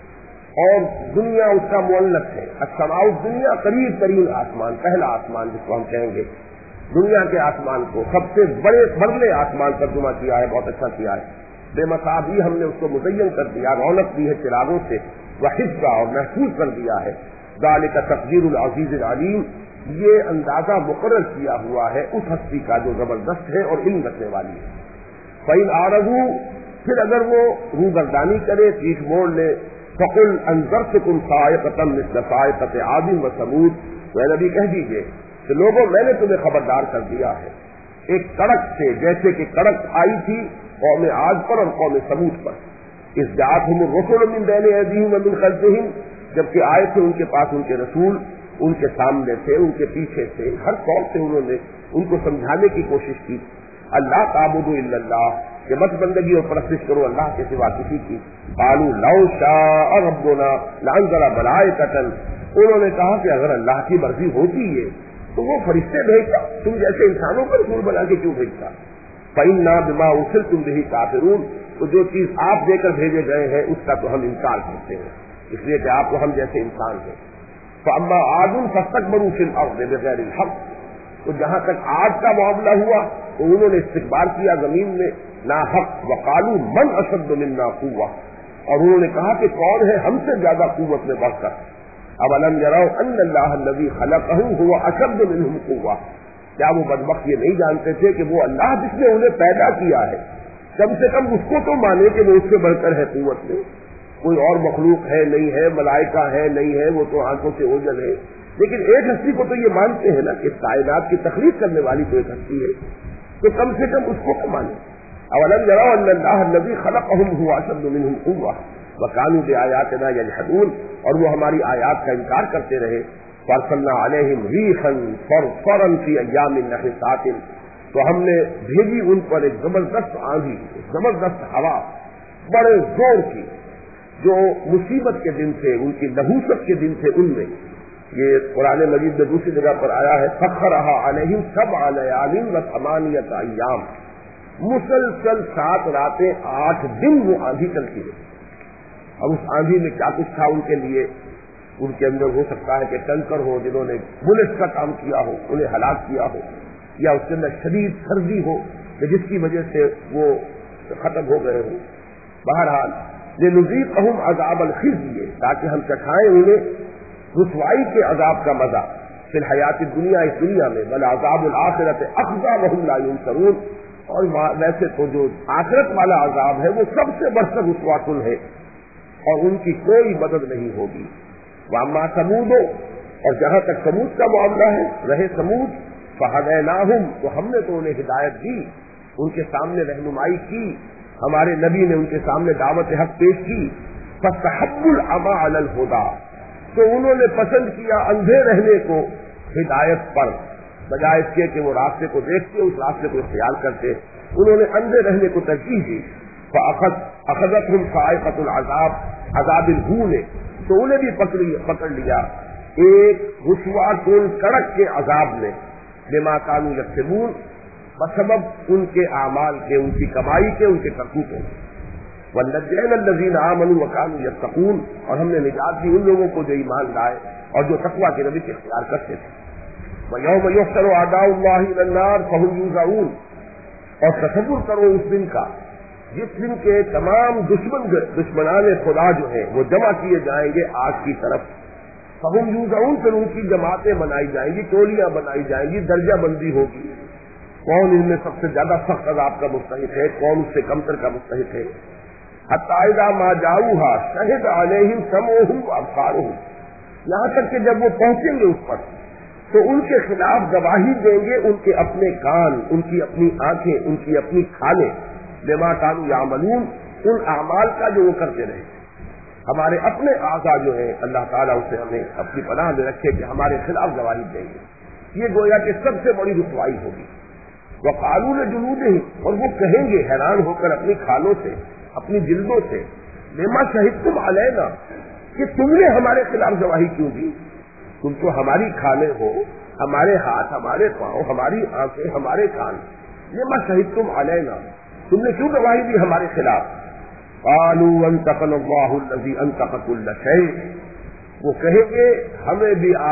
اور دنیا اس کا مؤنث ہے. السماء الدنیا قریب ترین آسمان، پہلا آسمان جس کو ہم کہیں گے. دنیا کے آسمان کو سب سے بڑے بڑے آسمان ترجمہ کیا ہے، بہت اچھا کیا ہے. بے مصابیح ہم نے اس کو مزین کر دیا، رونق دی ہے چراغوں سے، وحفظا اور محفوظ کر دیا ہے. ذالک تقدیر العزیز العلیم، یہ اندازہ مقرر کیا ہوا ہے اس ہستی کا جو زبردست ہے اور علم رکھنے والی ہے. فَإِنْ أَعْرَضُوا، پھر اگر وہ روگردانی کرے، پیٹھ موڑ لے، فَقُلْ أَنذَرْتُكُمْ صَاعِقَةً مِثْلَ صَاعِقَةِ عَادٍ وَثَمُودَ، تو اے نبی کہہ دیجئے کہ لوگوں میں نے تمہیں خبردار کر دیا ہے ایک کڑک سے، جیسے کہ کڑک آئی تھی قوم عاد پر اور قوم ثمود پر. اذ جاءتهم الرسل من بين ايديهم ومن خلفهم، جبکہ آئے تھے ان کے پاس ان کے رسول، ان کے سامنے تھے، ان کے پیچھے تھے، ہر قوم سے انہوں نے ان کو سمجھانے کی کوشش کی. اللہ تعبدوا الا اللہ، کہ مت بندگی اور پرستش کرو اللہ کے سوا کسی کی. قالوا لو شاء ربنا لانزل ملائکۃ، انہوں نے کہا کہ اگر اللہ کی مرضی ہوتی ہے تو وہ فرشتے بھیجتا، تم جیسے انسانوں کو رسول بنا کے کیوں بھیجتا. فَإِنَّا بِمَا أُرْسِلْتُمْ بِهِ كَافِرُونَ، تو جو چیز آپ دے کر بھیجے گئے ہیں اس کا تو ہم انکار کرتے ہیں، اس لیے کہ آپ تو ہم جیسے انسان ہیں. فَأَمَّا عَادٌ فَاسْتَكْبَرُوا فِي الْأَرْضِ بِغَيْرِ الْحَقِّ، تو جہاں تک آج کا معاملہ ہوا تو انہوں نے استکبار کیا زمین میں ناحق. وَقَالُوا مَنْ أَشَدُّ مِنَّا قُوَّةً، اور انہوں نے کہا کہ کون ہے ہم سے زیادہ قوت میں بڑھ کر. أَوَلَمْ يَرَوْا أَنَّ اللَّهَ الَّذِي خَلَقَهُمْ هُوَ أَشَدُّ مِنْهُمْ قُوَّةً، کیا وہ بدبخت یہ نہیں جانتے تھے کہ وہ اللہ جس نے انہیں پیدا کیا ہے کم سے کم اس کو تو مانے کہ وہ اس سے بڑھ کر ہے قوت میں. کوئی اور مخلوق ہے نہیں ہے، ملائکہ ہے نہیں ہے، وہ تو آنکھوں سے اوجھل ہے، لیکن ایک ہستی کو تو یہ مانتے ہیں نا کہ کائنات کی تخلیق کرنے والی تو ایک ہستی ہے، تو کم سے کم اس کو تو مانے. اولم يروا ان اللہ الذی خلقهم هو اشد منهم قوة وكانوا بآیاتنا یجحدون، اور وہ ہماری آیات کا انکار کرتے رہے. فارسلنا علیہم ریحا صرصرا فی ایام نحسات، تو ہم نے بھیجی ان پر ایک زبردست آندھی، زبردست ہوا بڑے زور کی، جو مصیبت کے دن تھے، ان کی نحوست کے دن تھے. ان میں یہ قرآن مجید میں دوسری جگہ پر آیا ہے سخرھا علیہم سبع لیال وثمانیۃ ایام، مسلسل سات راتیں آٹھ دن وہ آندھی چلتی رہی. اب اس آندھی میں کیا کچھ تھا ان کے لیے، ان کے اندر ہو سکتا ہے کہ ٹینکر ہو جنہوں نے بلٹ کا کام کیا ہو، انہیں ہلاک کیا ہو، یا اس کے اندر شدید سردی ہو کہ جس کی وجہ سے وہ ختم ہو گئے ہوں. بہرحال لنذیقہم عذاب الخزی، تاکہ ہم چکھائیں انہیں رسوائی کے عذاب کا مزہ فی الحیات الدنیا، اس دنیا میں، ولعذاب الآخرۃ اخزی وہم لا ینصرون، اور ویسے تو جو آخرت والا عذاب ہے وہ سب سے بڑھ کر رسوا کن ہے اور ان کی کوئی مدد نہیں ہوگی. واما ثمود، اور جہاں تک ثمود کا معاملہ ہے، رہے ثمود، فہدیناہم، تو ہم نے تو انہیں ہدایت دی، ان کے سامنے رہنمائی کی، ہمارے نبی نے ان کے سامنے دعوت حق پیش کی. فاستحبوا العمى علی الہدی، تو انہوں نے پسند کیا اندھے رہنے کو ہدایت پر، بجائے اس کے کہ وہ راستے کو دیکھتے اس راستے کو اختیار کرتے، انہوں نے اندھے رہنے کو ترجیح دی. فاخذتهم صاعقۃ العذاب، عذاب الہون، تو انہیں بھی پکڑ لیا ایک رسوا کن کڑک کے عذاب نے، بما كانوا یکسبون، بسبب ان کے اعمال کے، ان کی کمائی کے، ان کے کرتوتوں. وَنَجَّيْنَا الَّذِينَ آمَنُوا وَكَانُوا يَتَّقُونَ، اور ہم نے نجات دی ان لوگوں کو جو ایمان لائے اور جو تقویٰ کے روش اختیار کرتے تھے. وَيَوْمَ يُحْشَرُ أَعْدَاءُ اللَّهِ إِلَى النَّارِ فَهُمْ يُوزَعُونَ، اور تصور کرو اس دن کا جس دن کے تمام دشمن دشمنان خدا جو ہیں وہ جمع کیے جائیں گے آگ کی طرف. فَهُمْ يُوزَعُونَ، پھر ان کی جماعتیں بنائی جائیں گی، ٹولیاں بنائی جائیں گی، درجہ بندی ہوگی، کون ان میں سب سے زیادہ سخت عذاب کا مستحق ہے، کون اس سے کمتر کا مستحق ہے. حَتَّىٰ إِذَا مَا جَاءُوهَا شَهِدَ عَلَيْهِمْ سَمْعُهُمْ وَأَبْصَارُهُمْ، یہاں تک کہ جب وہ پہنچیں گے اس پر تو ان کے خلاف گواہی دیں گے ان کے اپنے کان، ان کی اپنی آنکھیں، ان کی اپنی کھالیں، بما كانوا يعملون، ان اعمال کا جو وہ کرتے رہے. ہمارے اپنے اعضاء جو ہیں اللہ تعالیٰ اسے ہمیں اپنی پناہ میں رکھے کہ ہمارے خلاف گواہی دیں گے. یہ گویا کہ سب سے بڑی رسوائی ہوگی. وقالوا لجلودهم، اور وہ کہیں گے حیران ہو کر اپنی کھالوں سے، اپنی جلدوں سے، لما شہدتم علینا، کہ تم نے ہمارے خلاف گواہی کیوں دی؟ تم تو ہماری کھالیں ہو، ہمارے ہاتھ، ہمارے پاؤں، ہماری آنکھیں، ہمارے کان، لما شہدتم علینا، تم نے کیوں گواہی دی ہمارے خلاف؟ قالوا انطقنا اللہ الذی انطق کل شیء، وہ کہیں گے ہمیں بھی آ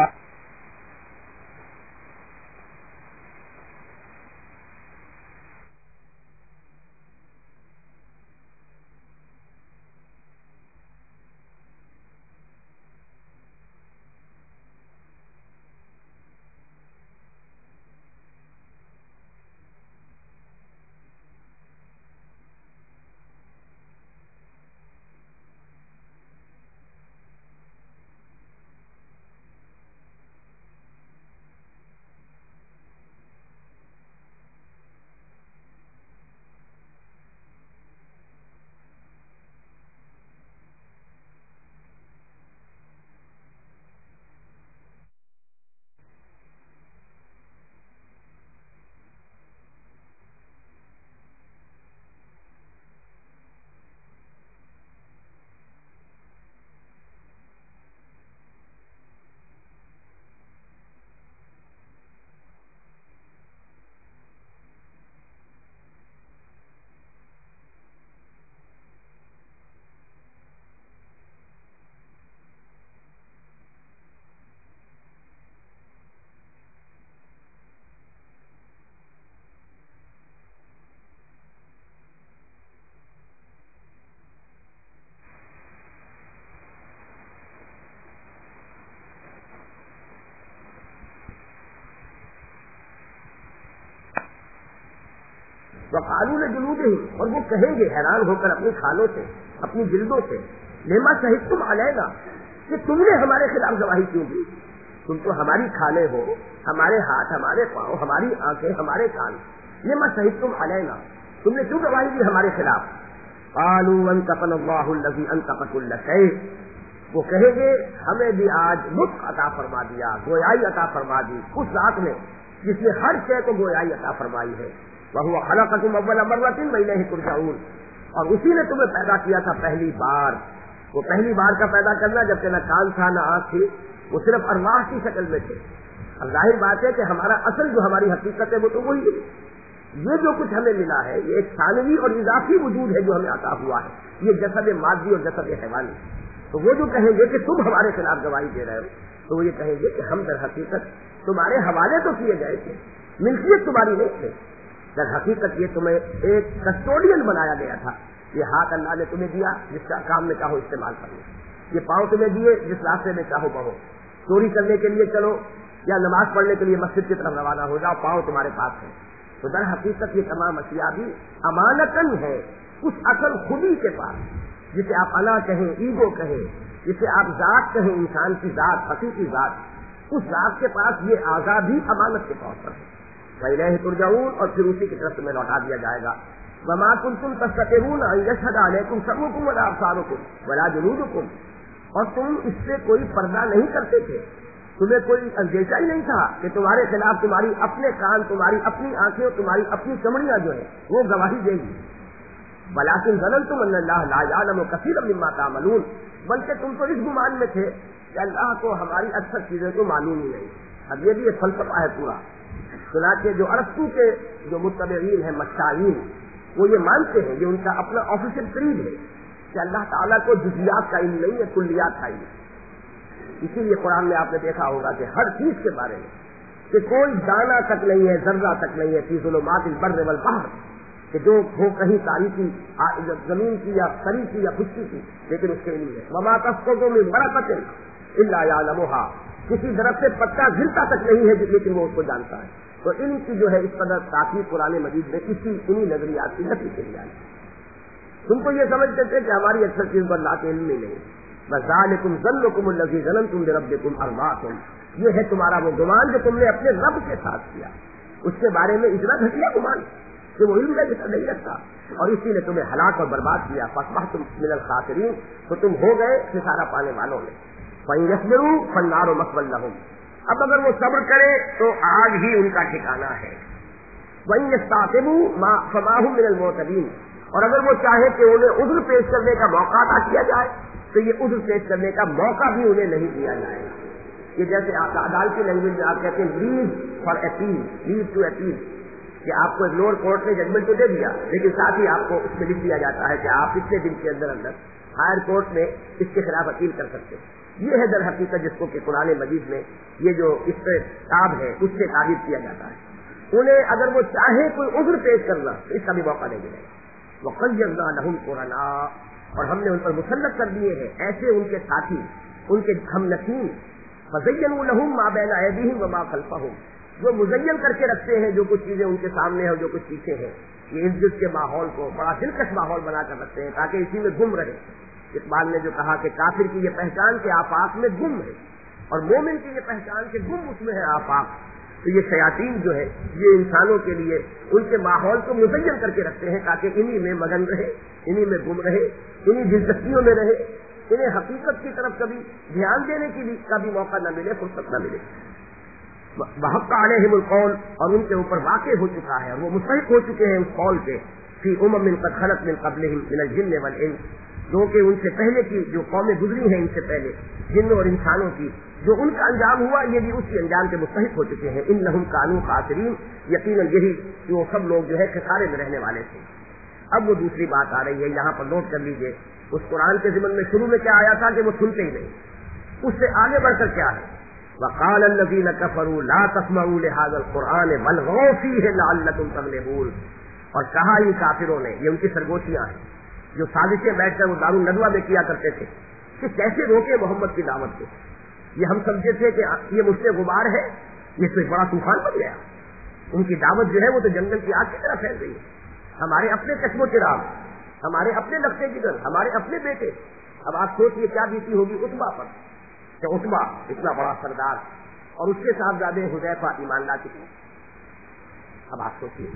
وقالوا لجلودهم، اور وہ کہیں گے حیران ہو کر اپنی کھالوں سے، اپنی جلدوں سے، لما شہدتم علینا، کہ تم نے ہمارے خلاف گواہی کیوں دی؟ تم تو ہماری کھالیں ہو، ہمارے ہاتھ، ہمارے پاؤں، ہماری آنکھیں، ہمارے کان، لما شہدتم علینا، تم نے کیوں گواہی دی ہمارے خلاف؟ قالوا انطقنا اللہ الذی انطق کل شیء، وہ کہیں گے ہمیں بھی آج نطق عطا فرما دیا، گویائی عطا فرما دی اس ذات نے جس نے ہر شے کو گویائی عطا فرمائی ہے۔ وَهُوَ خَلَقَكُمْ أَوَّلَ مَرَّةٍ وَإِلَيْهِ تُرْجَعُونَ، اور اسی نے تمہیں پیدا کیا تھا پہلی بار۔ وہ پہلی بار کا پیدا کرنا جبکہ نہ کان تھا نہ آنکھ تھی، وہ صرف ارواح کی شکل میں تھے۔ اب ظاہر بات ہے کہ ہمارا اصل جو ہماری حقیقت ہے وہ تو وہی ہے۔ یہ جو کچھ ہمیں ملا ہے یہ ایک ثانوی اور اضافی وجود ہے جو ہمیں عطا ہوا ہے، یہ جسد مادی اور جسد حیوانی۔ تو وہ جو کہیں گے کہ تم ہمارے خلاف گواہی دے رہے ہو، تو وہ یہ کہیں گے کہ ہم در حقیقت تمہارے حوالے تو کیے گئے تھے، ملکیت تمہاری نہیں تھے، در حقیقت یہ تمہیں ایک کسٹوڈین بنایا گیا تھا۔ یہ ہاتھ اللہ نے تمہیں دیا جس کا کام میں چاہو استعمال کرو، یہ پاؤں تمہیں دیے جس راستے میں چاہو بہو، چوری کرنے کے لیے چلو یا نماز پڑھنے کے لیے مسجد کی طرف روانہ ہو جاؤ، پاؤں تمہارے پاس ہے۔ تو در حقیقت یہ تمام اشیاء بھی امانتاً ہے اس اصل خودی کے پاس، جسے آپ انا کہیں، ایگو کہیں، جسے آپ ذات کہیں، انسان کی ذات، حقیقی ذات، اس ذات کے پاس یہ اعضاء بھی امانت کے طور پر ہے۔ وَإِلَيْهِ تُرْجَعُونَ، اور پھر اسی کی طرف تمہیں لوٹا دیا جائے گا۔ وَمَا كُنتُمْ تَسْتَطِيعُونَ أَن يَشْهَدَ عَلَيْكُمْ سَمْعُكُمْ وَلَا أَبْصَارُكُمْ وَلَا جُلُودُكُمْ، اور تم اس سے کوئی پردہ نہیں کرتے تھے، تمہیں کوئی اندیشہ ہی نہیں تھا کہ تمہارے خلاف تمہاری اپنے کان، تمہاری اپنی آنکھیں اور تمہاری اپنی چمڑیاں جو ہیں وہ گواہی دیں گی۔ وَلَٰكِنْ ظَنَنتُمْ أَنَّ اللَّهَ لَا يَعْلَمُ كَثِيرًا مِّمَّا تَعْمَلُونَ، بلکہ تم تو اس گمان میں تھے کہ اللہ کو ہماری اکثر چیزیں تو معلوم ہی نہیں۔ اب یہ بھی ایک فلسفہ ہے پورا۔ چنانچہ جو ارسطو کے جو متبعین ہیں، مشائخ، وہ یہ مانتے ہیں، یہ ان کا اپنا آفیشل کریڈ ہے کہ اللہ تعالیٰ کو جزیات کا علم نہیں ہے، کلیات کا علم۔ اسی لیے قرآن میں آپ نے دیکھا ہوگا کہ ہر چیز کے بارے میں کہ کوئی دانہ تک نہیں ہے، ذرہ تک نہیں ہے، فی ظلمات البر والبحر، کہ جو ہو کہیں تاریخی زمین کی یا سری کی یا خشکی کی، لیکن اس کے علم ہے۔ وما تسقط من ورقۃ الا یعلمها، کسی درخت سے پتا گرتا تک نہیں ہے لیکن وہ اس کو جانتا ہے۔ تو علم کی جو ہے اس قدر تاکید قرآن مجید میں اسی انہی نظریات کی نفی کے لیے آئی۔ تم تو یہ سمجھتے تھے کہ ہماری اکثر چیز پر اللہ کے علم ہی نہیں۔ وَذَلِكُمْ ظَنُّكُمُ الَّذِي ظَنَنتُمْ بِرَبِّكُمْ أَرْضَاكُمْ، یہ ہے تمہارا وہ گمان جو تم نے اپنے رب کے ساتھ کیا، اس کے بارے میں اتنا گھٹیا گمان کہ وہ علم کا جیسا نہیں رکھتا، اور اسی نے تمہیں ہلاک اور برباد کیا۔ فَأَصْبَحْتُمْ مِنَ الْخَاسِرِينَ، تو تم ہو گئے خسارہ پانے والوں میں۔ فَإِن يَصْبِرُوا فَالنَّارُ مَثْوًى لَهُمْ، اب اگر وہ صبر کرے تو آگ ہی ان کا ٹھکانہ ہے۔ وَإِن يَسْتَعْتِبُوا فَمَا هُم مِّنَ الْمُعْتَدِينَ، اور اگر وہ چاہے کہ انہیں عذر پیش کرنے کا موقع عطا کیا جائے تو یہ عذر پیش کرنے کا موقع بھی انہیں نہیں دیا جائے گا. یہ جیسے عدالتی لینگویج میں آپ کہتے ہیں leave for appeal, leave to appeal, کہ آپ کو ایک لوور کورٹ نے ججمنٹ تو دے دیا لیکن ساتھ ہی آپ کو اس میں لکھ دیا جاتا ہے کہ آپ اتنے دن کے اندر اندر ہائر کورٹ میں اس کے خلاف اپیل کر سکتے ہیں. یہ ہے در حقیقت جس کو کہ قرآن مجید میں یہ جو اس پہ کتاب ہے اس سے تعبیر کیا جاتا ہے. انہیں اگر وہ چاہے کوئی عذر پیش کرنا تو اس کا بھی موقع نہیں ملے گا. وَقَيَّضْنَا لَهُمْ قُرَنَاءَ، اور ہم نے ان پر مسلط کر دیے ہیں ایسے ان کے ساتھی، ان کے ہم نشین، فَزَيَّنُوا لَهُمْ مَا بَيْنَ أَيْدِيهِمْ وَمَا خَلْفَهُمْ، جو مزین کر کے رکھتے ہیں جو کچھ چیزیں ان کے سامنے ہیں اور جو کچھ پیچھے ہیں. یہ عزت کے ماحول کو بڑا دلکش ماحول بنا کر رکھتے ہیں تاکہ اسی میں گم رہے. اقبال نے جو کہا کہ کافر کی یہ پہچان کہ آفاق میں گم ہے اور مومن کی یہ پہچان کہ گم اس میں ہے آفاق. تو یہ شیاطین جو ہے یہ انسانوں کے لیے ان کے ماحول کو مزین کر کے رکھتے ہیں تاکہ انہی میں مگن رہے، انہی میں گم رہے، انہی دلچسپیوں میں رہے، انہیں حقیقت کی طرف کبھی دھیان دینے کی بھی کا بھی موقع نہ ملے، فرصت نہ ملے. وحق علیہم القول، اور ان کے اوپر واقع ہو چکا ہے اور وہ مستحق ہو چکے ہیں اس قول کے، فی امم قد خلت من قبلہم من الجن والانس، جو کہ ان سے پہلے کی جو قومیں گزری ہیں ان سے پہلے جنوں اور انسانوں کی، جو ان کا انجام ہوا یہ بھی اسی انجام کے مستحق ہو چکے ہیں. انہم کانوا خاسرین، یقیناً یہی کہ وہ سب لوگ جو ہے خسارے میں رہنے والے تھے. اب وہ دوسری بات آ رہی ہے، یہاں پر نوٹ کر لیجئے. اس قرآن کے ضمن میں شروع میں کیا آیا تھا کہ وہ سنتے ہی نہیں. اس سے آگے بڑھ کر کیا ہے، وقال الذین کفروا لا تسمعوا لهذا القرآن والغوا فیہ لعلکم تغلبون، اور کہا ان کافروں نے، یہ ان کی سرگوشیاں ہیں جو سازشیں بیٹھ کر وہ دارالندوہ میں کیا کرتے تھے کہ کیسے روکے محمد کی دعوت کو. یہ ہم سمجھے تھے کہ یہ مجھ سے غبار ہے، یہ تو ایک بڑا طوفان بن گیا. ان کی دعوت جو ہے وہ تو جنگل کی آگ کی طرح پھیل رہی ہے. ہمارے اپنے چشم و چراغ، ہمارے اپنے نقشے کی طرح، ہمارے اپنے بیٹے. اب آپ سوچیے کیا بیتی ہوگی عتبہ پر، کہ عتبہ اتنا بڑا سردار اور اس کے صاحبزادے حذیفہ ایمان لا چکے. اب آپ سوچیے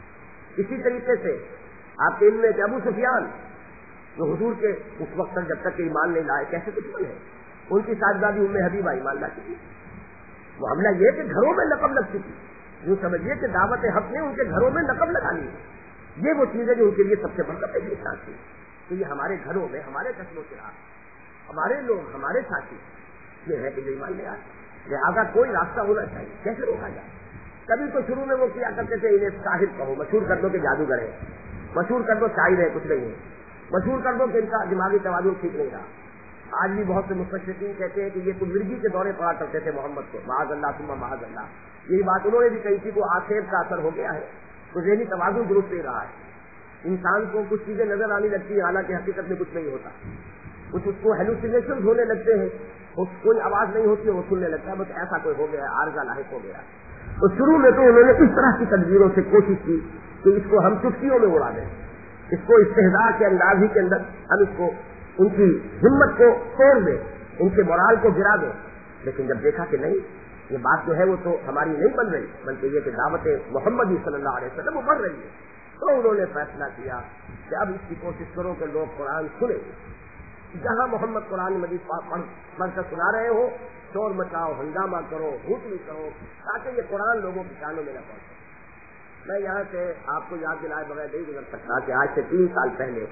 اسی طریقے سے آپ کے علم میں کہ ابو سفیان جو حضور کے اس وقت تک جب تک کہ ایمان نہیں لائے کیسے دشمن ہے، ان کی صاحبزادی ام حبیبہ ایمان لا چکی. معاملہ یہ کہ گھروں میں نقب لگ چکی، یوں سمجھیے کہ دعوت حق نے ان کے گھروں میں نقب لگا لی. یہ وہ چیزیں جو ان کے لیے سب سے بڑھ کر پیشہ تھی کہ یہ ہمارے گھروں میں ہمارے قسم و چراغ، ہمارے لوگ، ہمارے ساتھی یہ ہے کہ جو ایمان لے آئے. لہٰذا کوئی راستہ ہونا چاہیے، کیسے روکا جائے. کبھی تو شروع میں وہ کیا کرتے تھے انہیں صاحب کہو، مشہور کر دو کہ جادوگر ہے، مشہور کر دو شاعر ہے، کچھ نہیں ہے، مشہور کر دو کہ ان کا دماغی توازن ٹھیک نہیں رہا. آج بھی بہت سے مستشرقین کہتے ہیں کہ یہ تو مرغی کے دورے پڑا کرتے تھے محمد کو، معاذ اللہ ثم معاذ اللہ. یہی بات انہوں نے بھی کہی تھی کہ آخر کا اثر ہو گیا ہے، تو ذہنی توازن درست نہیں رہا ہے. انسان کو کچھ چیزیں نظر آنے لگتی ہیں حالانکہ حقیقت میں کچھ نہیں ہوتا. کچھ اس کو ہیلوسینیشن ہونے لگتے ہیں، کوئی آواز نہیں ہوتی ہے وہ سننے لگتا ہے، بس ایسا کوئی ہو گیا، عارضہ لاحق ہو گیا. تو شروع میں تو انہوں نے اس طرح کی تدبیروں سے کوشش کی کہ اس کو ہم چٹکیوں میں اڑا دیں، اس کو استہزاء کے انداز ہی کے اندر ہم اس کو ان کی ہمت کو توڑ دیں، ان کے مورال کو گرا دیں. لیکن جب دیکھا کہ نہیں، یہ بات جو ہے وہ تو ہماری نہیں بن رہی بلکہ یہ کہ دعوت محمدی صلی اللہ علیہ وسلم وہ بڑھ رہی ہے، تو انہوں نے فیصلہ کیا کہ اب اس کی کوشش کرو کہ لوگ قرآن سنیں. جہاں محمد قرآن مجید پڑھ کر سنا رہے ہو شور مچاؤ، ہنگامہ کرو، ہوٹلی کرو، تاکہ یہ قرآن لوگوں کے کانوں میں نہ پہنچے. میں یہاں سے آپ کو یاد دلائے بغیر نہیں گزر سکتا کہ آج سے تین سال پہلے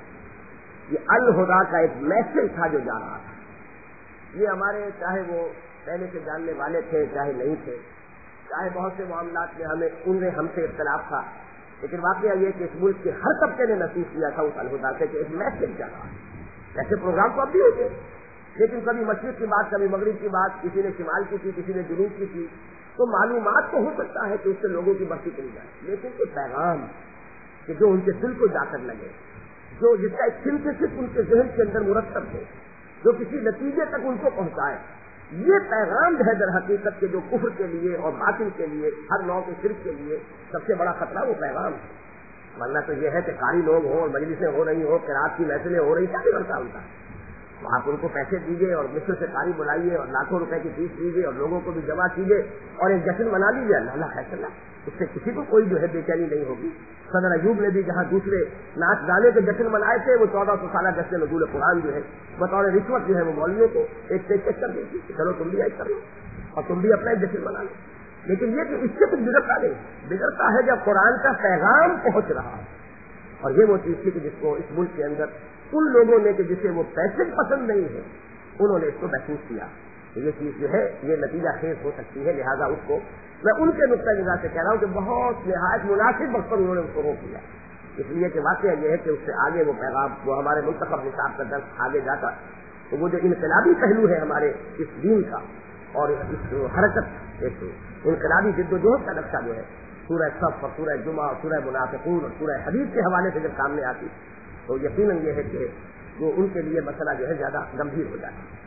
یہ الہدا کا ایک میسج تھا جو جا رہا تھا. یہ ہمارے چاہے وہ پہلے سے جاننے والے تھے چاہے نہیں تھے، چاہے بہت سے معاملات میں ہمیں انہیں ہم سے اختلاف تھا، لیکن واقعہ یہ کہ اس ملک کے ہر طبقے نے نصیب کیا تھا اس الہدا سے کہ ایک میسج جا رہا ہے. ایسے پروگرام تو اب بھی ہوتے، لیکن کبھی مشرق کی بات، کبھی مغرب کی بات، کسی نے شمال کی تھی، کسی نے جنوب کی تھی، تو معلومات تو ہو سکتا ہے کہ اس سے لوگوں کی بستی چلی جائے، لیکن کوئی پیغام کہ جو ان کے دل کو جا کر لگے، جو جس کا ایک سنتھسس ان کے ذہن کے اندر مرتب ہو، جو کسی نتیجے تک ان کو پہنچائے. یہ پیغام ہے در حقیقت کے جو کفر کے لیے اور باطل کے لیے، ہر نوع کے شرک کے لیے سب سے بڑا خطرہ وہ پیغام ہے. ورنہ تو یہ ہے کہ قاری لوگ ہوں اور مجلسیں ہو رہی ہوں، قرات کی محفلیں ہو رہی، کیا بگڑتا ان کا؟ آپ ان کو پیسے دیجیے اور مصر سے قاری بلائیے اور لاکھوں روپے کی فیس دیجیے اور لوگوں کو بھی جمع کیجیے اور ایک جشن منا لیجیے، اللہ اللہ خیر اللہ، اس سے کسی کو کوئی جو ہے بے چینی نہیں ہوگی. صدر ایوب نے بھی جہاں دوسرے ناچ گانے کے جشن منائے تھے، وہ چودہ سو سالہ جشن نزول قرآن جو ہے بطور رشوت جو ہے وہ مولویوں کو ایک پیشکش کر دی تھی کہ چلو تم بھی ایک کر لو اور تم بھی اپنا ایک جشن منا لو. لیکن یہ کہ اس سے کچھ بگڑتا نہیں، بگڑتا ہے جب قرآن کا پیغام پہنچ رہا ہے. اور یہ وہ چیز تھی کہ جس کو اس ملک کے اندر ان لوگوں نے کہ جسے وہ پیسے پسند نہیں ہے انہوں نے اس کو محسوس کیا کہ یہ چیز جو ہے یہ نتیجہ خیز ہو سکتی ہے. لہٰذا اس کو میں ان کے نقطۂ نظر سے کہہ رہا ہوں کہ بہت نہایت مناسب وقت پر انہوں نے اس کو روک دیا، اس لیے کہ واقعہ یہ ہے کہ اس سے آگے وہ پیغام وہ ہمارے منتخب نصاب کا درس آگے جاتا تو وہ جو انقلابی پہلو ہے ہمارے اس دین کا اور اس حرکت ایک انقلابی جد و جہد کا نقشہ جو ہے سورہ صف اور سورہ جمعہ اور سورہ منافقون اور سورہ حدیث کے حوالے سے جب سامنے آتی تو یقیناً یہ ہے کہ وہ ان کے لیے مسئلہ جو ہے زیادہ گمبھیر ہو جاتا ہے.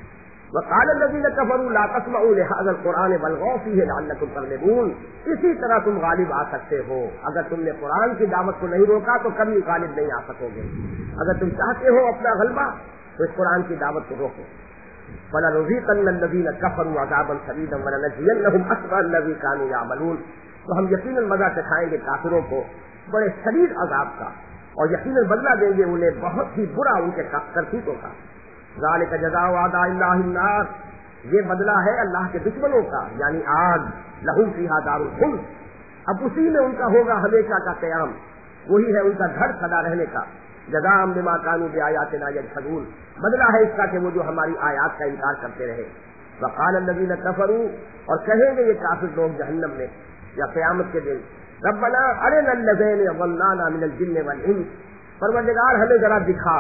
وقال الذين كفروا لا تسمعوا لهذا القرآن والغوا فيه لعلكم تغلبون. اسی طرح تم غالب آ سکتے ہو، اگر تم نے قرآن کی دعوت کو نہیں روکا تو کبھی غالب نہیں آ سکو گے. اگر تم چاہتے ہو اپنا غلبہ تو اس قرآن کی دعوت کو روکو. وَلَنُذِيقَنَّ الَّذِينَ كَفَرُوا عَذَابًا شَدِيدًا وَلَنَجْزِيَنَّهُمْ أَسْوَأَ الَّذِي كَانُوا يَعْمَلُونَ. تو ہم یقیناً مزہ چکھائیں گے کافروں کو بڑے شدید عذاب کا اور یقیناً بدلہ دیں گے انہیں بہت ہی برا ان کے کرتوتوں کا. ذالک جزاء اعداء اللہ النار. یہ بدلہ ہے اللہ کے دشمنوں کا یعنی آگ. لہم فیہا دار الخلد. اب اسی میں ان کا ہوگا ہمیشہ کا قیام، وہی ہے ان کا گھر سدا رہنے کا. جزاء بما كانوا بآیاتنا یجحدون. بدلہ ہے اس کا کہ وہ جو ہماری آیات کا انکار کرتے رہے. وقال الذین کفروا. اور کہیں گے یہ کافر لوگ جہنم میں یا قیامت کے دن ربنا ارنا الذین ضلانا من الجن والانس. پروردگار ہمیں ذرا دکھا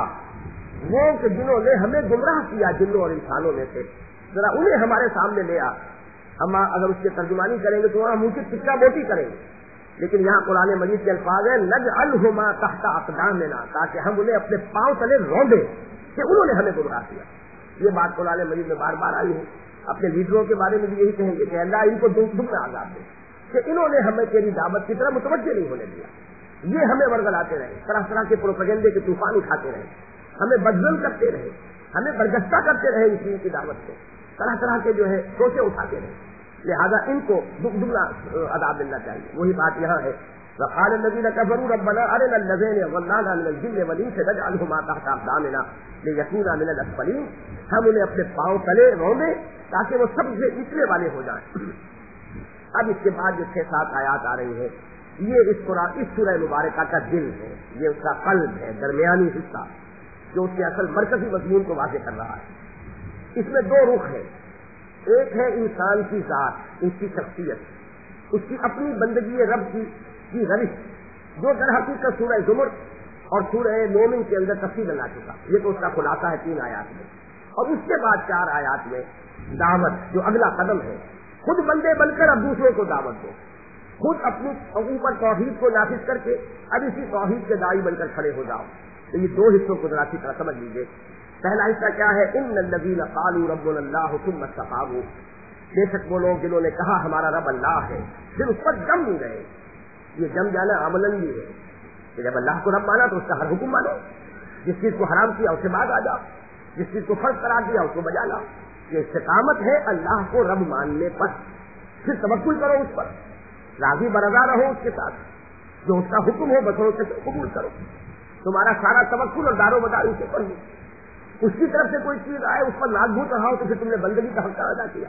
وہ کہ جنہوں نے ہمیں گمراہ کیا جنوں اور انسانوں میں سے، ذرا انہیں ہمارے سامنے لے آ. ہم اگر اس کی ترجمانی کریں گے تو وہاں منہ کی ٹکا موٹی کریں گے، لیکن یہاں قرآن مجید کے الفاظ ہیں نجعلہما تحت اقدامنا، تاکہ ہم انہیں اپنے پاؤں تلے رونڈیں کہ انہوں نے ہمیں گمراہ کیا. یہ بات قرآن مجید میں بار بار آئی ہے. اپنے لیڈروں کے بارے میں بھی یہی کہیں گے کہ اللہ ان کو دگنا عذاب دے کہ انہوں نے ہمیں تیری دعوت کی طرح متوجہ نہیں ہونے دیا. یہ ہمیں ورگلاتے رہے، طرح طرح کے پروپیگنڈے کے طوفان اٹھاتے رہے، ہمیں بدزن کرتے رہے، ہمیں برگشتہ کرتے رہے اس دین کی دعوت سے، طرح طرح کے جو ہے سوچے اٹھاتے رہے. لہذا ان کو دگنا عذاب ملنا چاہیے. وہی بات یہاں ہے. وقال الذين كفروا ربنا ارنا الذين ضلانا من الجن والانس نجعلهما تحت اقدامنا ليكونا من الاسفلين. ہم انہیں اپنے پاؤں تلے رونڈیں تاکہ وہ سب سے نچلے والے ہو جائیں. اب اس کے بعد جو چھ سات آیات آ رہی ہے یہ اس قرآن اس سورہ مبارکہ کا دل ہے، یہ اس کا قلب ہے، درمیانی حصہ جو اس کے اصل مرکزی مضمون کو واضح کر رہا ہے. اس میں دو رخ ہیں. ایک ہے انسان کی ذات، اس کی شخصیت، اس کی اپنی بندگی رب کی کی روش جو در حقیقت سورہ زمر اور سورہ مومن کے اندر تفصیل لا چکا. یہ تو اس کا خلاصہ ہے تین آیات میں. اور اس کے بعد چار آیات میں دعوت جو اگلا قدم ہے. خود بندے بن کر اب دوسروں کو دعوت دو، خود اپنی اوپر توحید کو نافذ کر کے اب اسی توحید کے داعی بن کر کھڑے ہو جاؤ. تو یہ دو حصوں کو ذرا سی طرح سمجھ لیجیے. پہلا حصہ کیا ہے؟ ان الذین قالوا ربنا اللہ ثم استقاموا. بے شک وہ لوگ جنہوں نے کہا ہمارا رب اللہ ہے پھر اس پر جم گئے. یہ جم جانا عملاً بھی ہے کہ جب اللہ کو رب مانا تو اس کا ہر حکم مانو، جس چیز کو حرام کیا اسے بعد آ جاؤ، جس چیز کو فرض قرار دیا اس کو بجا لاؤ. یہ استقامت ہے اللہ کو رب ماننے پر. پھر توکل کرو اس پر، راضی برضا رہو اس کے ساتھ، جو اس کا حکم ہو بسوں سے قبول کرو. تمہارا سارا توکل اور دار و مدار اس پر ہو. اس کی طرف سے کوئی چیز آئے اس پر ناز بھوت رہا ہو تو پھر تم نے بندگی کا حق ادا کیا.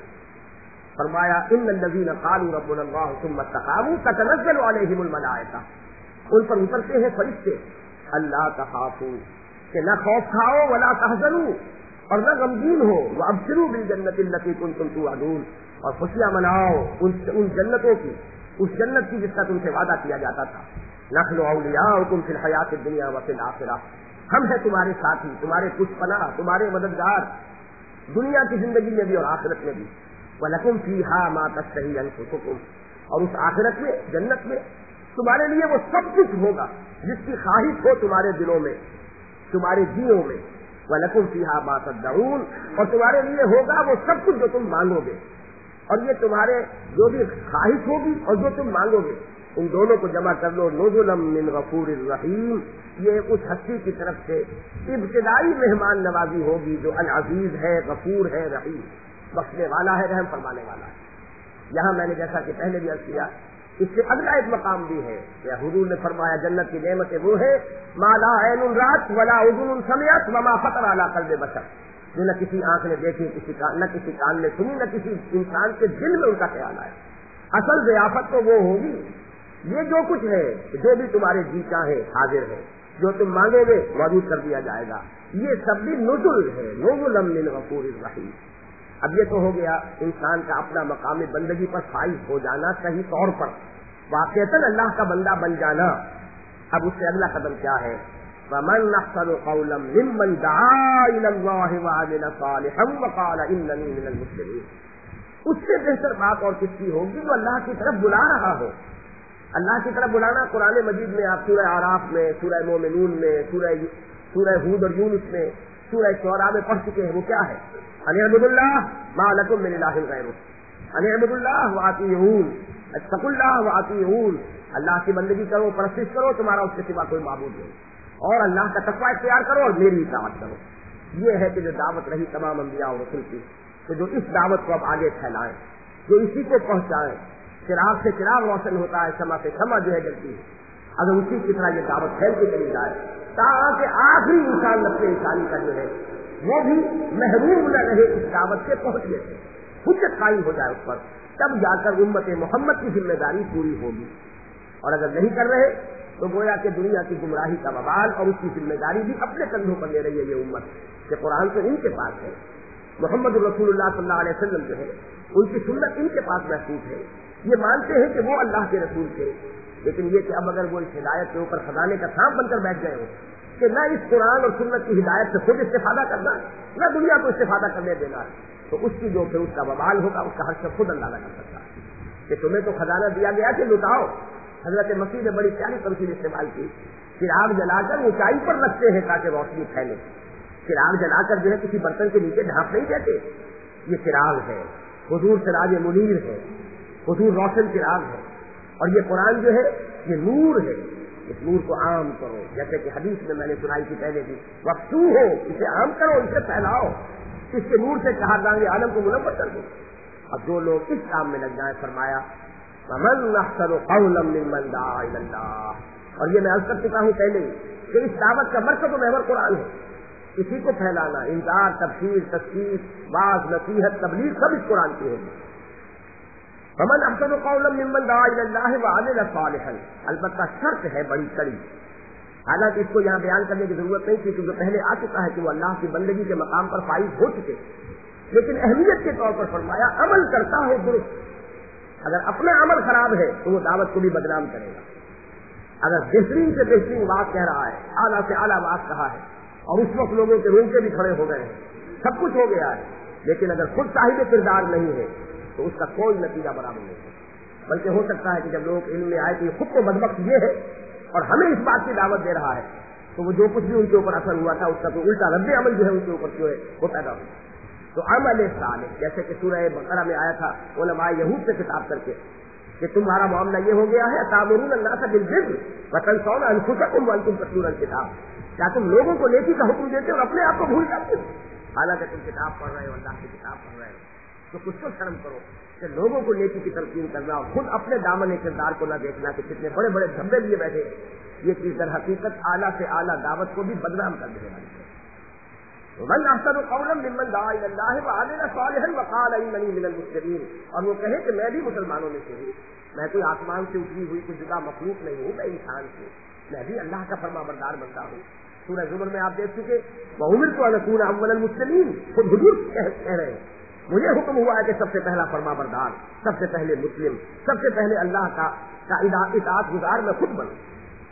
فرمایا ان الذین قالوا ربنا اللہ ثم استقاموا تتنزل علیہم الملائکہ. ان پر اترتے ہیں فرشتے اللہ تخافوا کہ نہ خوف کھاؤ ولا تحزنوا اور نہ غمگین ہو، وابشروا بالجنۃ التي كنتم توعدون اور خوشیاں مناؤ ان ان جنتوں کی، اس جنت کی جس کا تم سے وعدہ کیا جاتا تھا. نحن اولیاؤکم فی الحیاۃ الدنیا وفی الآخرہ. ہم ہیں تمہارے ساتھی، تمہارے کچھ پناہ، تمہارے مددگار دنیا کی زندگی میں بھی اور آخرت میں بھی. وَلَكُمْ فِيهَا مَا تَشْتَهِي أَنفُسُكُمْ. اور اس آخرت میں جنت میں تمہارے لیے وہ سب کچھ ہوگا جس کی خواہش ہو تمہارے دلوں میں، تمہارے جیوں میں. وَلَكُمْ فِيهَا مَا تَدَّعُونَ. اور تمہارے لیے ہوگا وہ سب کچھ جو تم مانگو گے. اور یہ تمہارے جو بھی خواہش ہوگی اور جو تم مانگو گے ان دونوں کو جمع کر لو. نزلا من غفور الرحیم. یہ اس ہستی کی طرف سے ابتدائی مہمان نوازی ہوگی جو العزیز ہے، غفور ہے، رحیم، بخشنے والا ہے، رحم فرمانے والا ہے. یہاں میں نے جیسا کہ پہلے بھی عرض کیا اس سے اگلا ایک مقام بھی ہے کہ حضور نے فرمایا جنت کی نعمتیں وہ ہے ما لا عین رات ولا اذن سمعت وما خطر علی قلب بشر. جو نہ کسی آنکھ نے دیکھی، کسی کان نہ کسی کان نے سنی، نہ کسی انسان کے دل میں ان کا خیال آیا. اصل ضیافت تو وہ ہوگی، یہ جو کچھ ہے جو بھی تمہارے جی چاہے حاضر ہے، جو تم مانگو گے موجود کر دیا جائے گا، یہ سب بھی نزل ہے، نزل من غفور الرحیم۔ اب یہ تو ہو گیا انسان کا اپنا مقام بندگی پر فائز ہو جانا، صحیح طور پر واقعتاً اللہ کا بندہ بن جانا۔ اب اس سے اگلا قدم کیا ہے؟ فَمَنْ أَحْسَنُ قَوْلًا مِّمَّنْ دَعَا إِلَى اللَّهِ وَعَمِلَ صَالِحًا وَقَالَ إِنَّنِي مِنَ الْمُسْلِمِينَ۔ اس سے بہتر بات اور کس کی ہوگی؟ جو اللہ کی طرف بلا رہا ہو۔ اللہ کی طرف بلانا قرآن مجید میں آپ سورہ اعراف میں، سورہ مومنون میں، سورہ سورہ ہود اور یونس میں، سورہ شعراء میں پڑھ چکے ہیں۔ وہ کیا ہے؟ ان اعبدوا اللہ ما لکم من الہ غیرہ، ان اعبدوا اللہ واطیعون، اتقوا اللہ واطیعون۔ اللہ کی بندگی کرو، پرستش کرو، تمہارا اس کے سوا کوئی معبود نہیں، اور اللہ کا تقوی اختیار کرو اور میری اطاعت کرو۔ یہ ہے کہ جو دعوت رہی تمام انبیاء اور رسل کی، تو جو اس دعوت کو اب آگے پھیلائیں، جو اسی کو پہنچائیں۔ چراغ سے چراغ روشن ہوتا ہے، شمع سے شمع جو ہے جلتی ہے، اگر اسی کی طرح یہ دعوت پھیل کے چلی جائے تاکہ آخری انسان نسل انسانی کا جو ہے وہ بھی محروم نہ رہے اس دعوت سے پہنچنے سے، حجت قائم ہو جائے اس پر، تب جا کر امت محمد کی ذمہ داری پوری ہوگی۔ اور اگر نہیں کر رہے تو گویا کہ دنیا کی گمراہی کا وبال اور اس کی ذمہ داری بھی اپنے کندھوں پر لے رہی ہے یہ امت، کہ قرآن تو ان کے پاس ہے، محمد رسول اللہ صلی اللہ علیہ وسلم جو ہے ان کی سنت ان کے پاس محفوظ ہے، یہ مانتے ہیں کہ وہ اللہ کے رسول تھے، لیکن یہ کہ اب اگر وہ اس ہدایت کے اوپر خزانے کا سانپ بن کر بیٹھ گئے ہو کہ نہ اس قرآن اور سنت کی ہدایت سے خود استفادہ کرنا نہ دنیا کو استفادہ کرنے دینا، تو اس کی جو پھر اس کا وبال ہوگا اس کا ہر شخص خود اندازہ کر سکتا ہے کہ تمہیں تو خزانہ دیا گیا کہ لٹاؤ۔ حضرت مسیح نے بڑی پیاری تمثیل استعمال کی، چراغ جلا کر اونچائی پر رکھتے ہیں تاکہ روشنی پھیلے، چراغ جلا کر جو ہے کسی برتن کے نیچے ڈھانپ نہیں دیتے، یہ چراغ ہے، حضور سراج منیر ہے، حضور روشن چراغ ہے، اور یہ قرآن جو ہے یہ نور ہے، اس نور کو عام کرو، جیسے کہ حدیث میں میں نے سنائی تھی پہلے بھی، وقتو ہو اسے عام کرو، اسے پھیلاؤ، اس کے نور سے چہار دانگے عالم کو منور کر دو۔ اب جو لوگ اس کام میں لگ جائیں، فرمایا فَمَنْ أَحْسَنُ قَوْلًا مِّمَّنْ دَعَا إِلَى اللَّهِ، اور یہ میں عرض کر چکا ہوں پہلے کہ اس دعوت کا مرکز و محور قرآن ہے، اسی کو پھیلانا، انذار، تبشیر، تشخیص، واعظ، نصیحت، تبلیغ سب اس قرآن کی ہوگی۔ فَمَنْ أَحْسَنُ قَوْلًا مِّمَّنْ دَعَا إِلَى اللَّهِ وَعَمِلَ صَالِحًا، البتہ شرط ہے بڑی کڑی، حالانکہ اس کو یہاں بیان کرنے کی ضرورت نہیں تھی کیونکہ پہلے آ چکا ہے کہ وہ اللہ کی بندگی کے مقام پر فائز ہو چکے، لیکن اہمیت کے طور پر فرمایا عمل کرتا ہے درست۔ اگر اپنا عمل خراب ہے تو وہ دعوت کو بھی بدنام کرے گا، اگر بہترین سے بہترین بات کہہ رہا ہے، اعلیٰ سے اعلیٰ بات کہا ہے، اور اس وقت لوگوں کے رونگٹے بھی کھڑے ہو گئے ہیں، سب کچھ ہو گیا ہے، لیکن اگر خود صاحب کردار نہیں ہے تو اس کا کوئی نتیجہ برابر نہیں ہے، بلکہ ہو سکتا ہے کہ جب لوگ علم میں آئے کہ خود کو بدبخت یہ ہے اور ہمیں اس بات کی دعوت دے رہا ہے، تو وہ جو کچھ بھی ان کے اوپر اثر ہوا تھا اس کا تو الٹا رد عمل جو ہے ان کے اوپر جو ہے وہ پیدا ہوا۔ تو عمل صالح، جیسے کہ سورہ بقرہ میں آیا تھا علماء یہود سے خطاب کر کے کہ تمہارا معاملہ یہ ہو گیا ہے تأمرون الناس بالبر وتنسون انفسکم وانتم تتلون الکتاب، کیا تم لوگوں کو نیکی کا حکم دیتے اور اپنے آپ کو بھول جاتے ہو، حالانکہ تم کتاب پڑھ رہے ہو، اللہ کی کتاب پڑھ رہے ہو، تو کچھ تو شرم کرو کہ لوگوں کو نیکی کی تلقین کرنا اور خود اپنے دامن کردار کو نہ دیکھنا کہ کتنے بڑے بڑے دھبے لیے بیٹھے، یہ چیز در حقیقت اعلیٰ سے اعلیٰ دعوت کو بھی بدنام کر دینے والی ہے۔ وَمَنْ أَحْسَنُ قَوْلًا مِّمَّنْ دَعَا إِلَى اللَّهِ وَعَمِلَ صَالِحًا وَقَالَ إِنَّنِي مِنَ الْمُسْلِمِينَ، اور وہ کہے کہ میں بھی مسلمانوں میں سے ہوں، میں کوئی آسمان سے اتری ہوئی کوئی جدا مخلوق نہیں ہوں، میں انسان ہوں، میں بھی اللہ کا فرما بردار بنتا ہوں۔ سورہ زمر میں آپ دیکھ چکے وَأُمِرْتُ أَنْ أَكُونَ أَوَّلَ الْمُسْلِمِينَ، خود حضور کہہ رہے ہیں مجھے حکم ہوا ہے کہ سب سے پہلا فرما بردار، سب سے پہلے مسلم، سب سے پہلے اللہ کا اطاعت گزار میں خود بنوں۔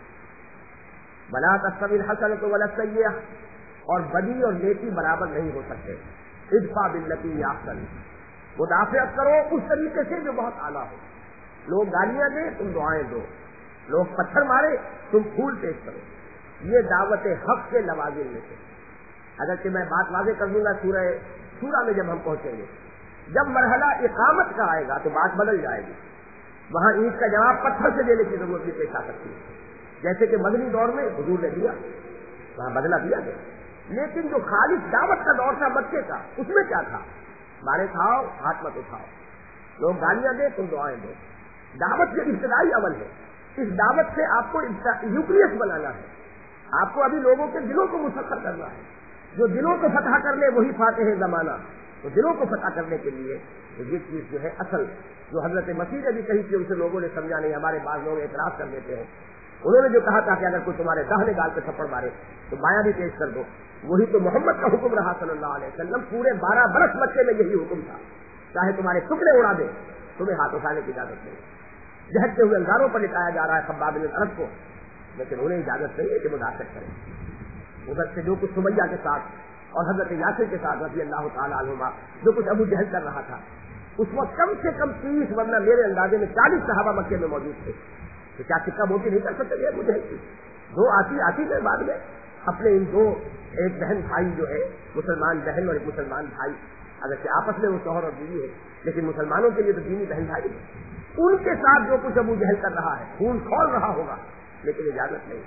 وَلَا تَسْتَوِي الْحَسَنَةُ وَلَا السَّيِّئَةُ، اور بدی اور نیکی برابر نہیں ہو سکتے، ادفع باللتی ہی احسن، مدافعت کرو اس طریقے سے جو بہت اعلیٰ ہو، لوگ گالیاں دیں تم دعائیں دو، لوگ پتھر مارے تم پھول پیش کرو، یہ دعوت حق کے لوازم میں سے۔ اگرچہ میں بات واضح کر دوں گا سورہ سورہ میں جب ہم پہنچیں گے، جب مرحلہ اقامت کا آئے گا تو بات بدل جائے گی، وہاں اینٹ کا جواب پتھر سے دینے کی ضرورت بھی پیش آ سکتی ہے، جیسے کہ مدنی دور میں حضور نے دیا، وہاں بدلا دیا گیا، لیکن جو خالص دعوت کا دور تھا مکے کا، اس میں کیا تھا؟ مارے کھاؤ ہاتھ مت اٹھاؤ، لوگ گالیاں دیں تم دعائیں دو، دعوت جو ابتدائی عمل ہے، اس دعوت سے آپ کو یوکریس بنانا ہے، آپ کو ابھی لوگوں کے دلوں کو مسخر کرنا ہے، جو دلوں کو فتح کر لے وہی فاتح زمانہ، تو دلوں کو فتح کرنے کے لیے تو یہ چیز جو ہے اصل جو حضرت مسیح نے بھی کہی تھی اسے لوگوں نے سمجھا نہیں. ہمارے بعض لوگ اعتراض کر دیتے ہیں. انہوں نے جو کہا تھا کہ اگر کوئی تمہارے داہنے گال پہ تھپڑ مارے تو بایاں بھی پیش کر دو, وہی تو محمد کا حکم رہا صلی اللہ علیہ وسلم. پورے بارہ برس مکے میں یہی حکم تھا, چاہے تمہارے ٹکڑے اڑا دے تمہیں ہاتھ اٹھانے کی اجازت نہیں. جہتے ہوئے انگاروں پر لٹایا جا رہا ہے خباب بن الارت کو, لیکن انہیں اجازت نہیں ہے کہ مداخلت کریں. ادھر سے جو کچھ سمیہ کے ساتھ اور حضرت یاسر کے ساتھ رضی اللہ تعالیٰ عنہما جو کچھ ابو جہل کر رہا تھا, اس وقت کم سے کم تیس ورنہ میرے اندازے میں چالیس صحابہ مکے میں موجود تھے. تو کیا سکہ موتی نہیں کر سکتے تھے ابو جہل کی؟ دو آتی آتی تھے بعد میں اپنے ان دو, ایک بہن بھائی جو ہے مسلمان بہن اور ایک مسلمان بھائی, اگرچہ آپس میں وہ شوہر اور بیوی ہے لیکن مسلمانوں کے لیے تو دینی بہن بھائی ہے. ان کے ساتھ جو کچھ ابو جہل کر رہا ہے خون کھول رہا ہوگا, لیکن اجازت نہیں.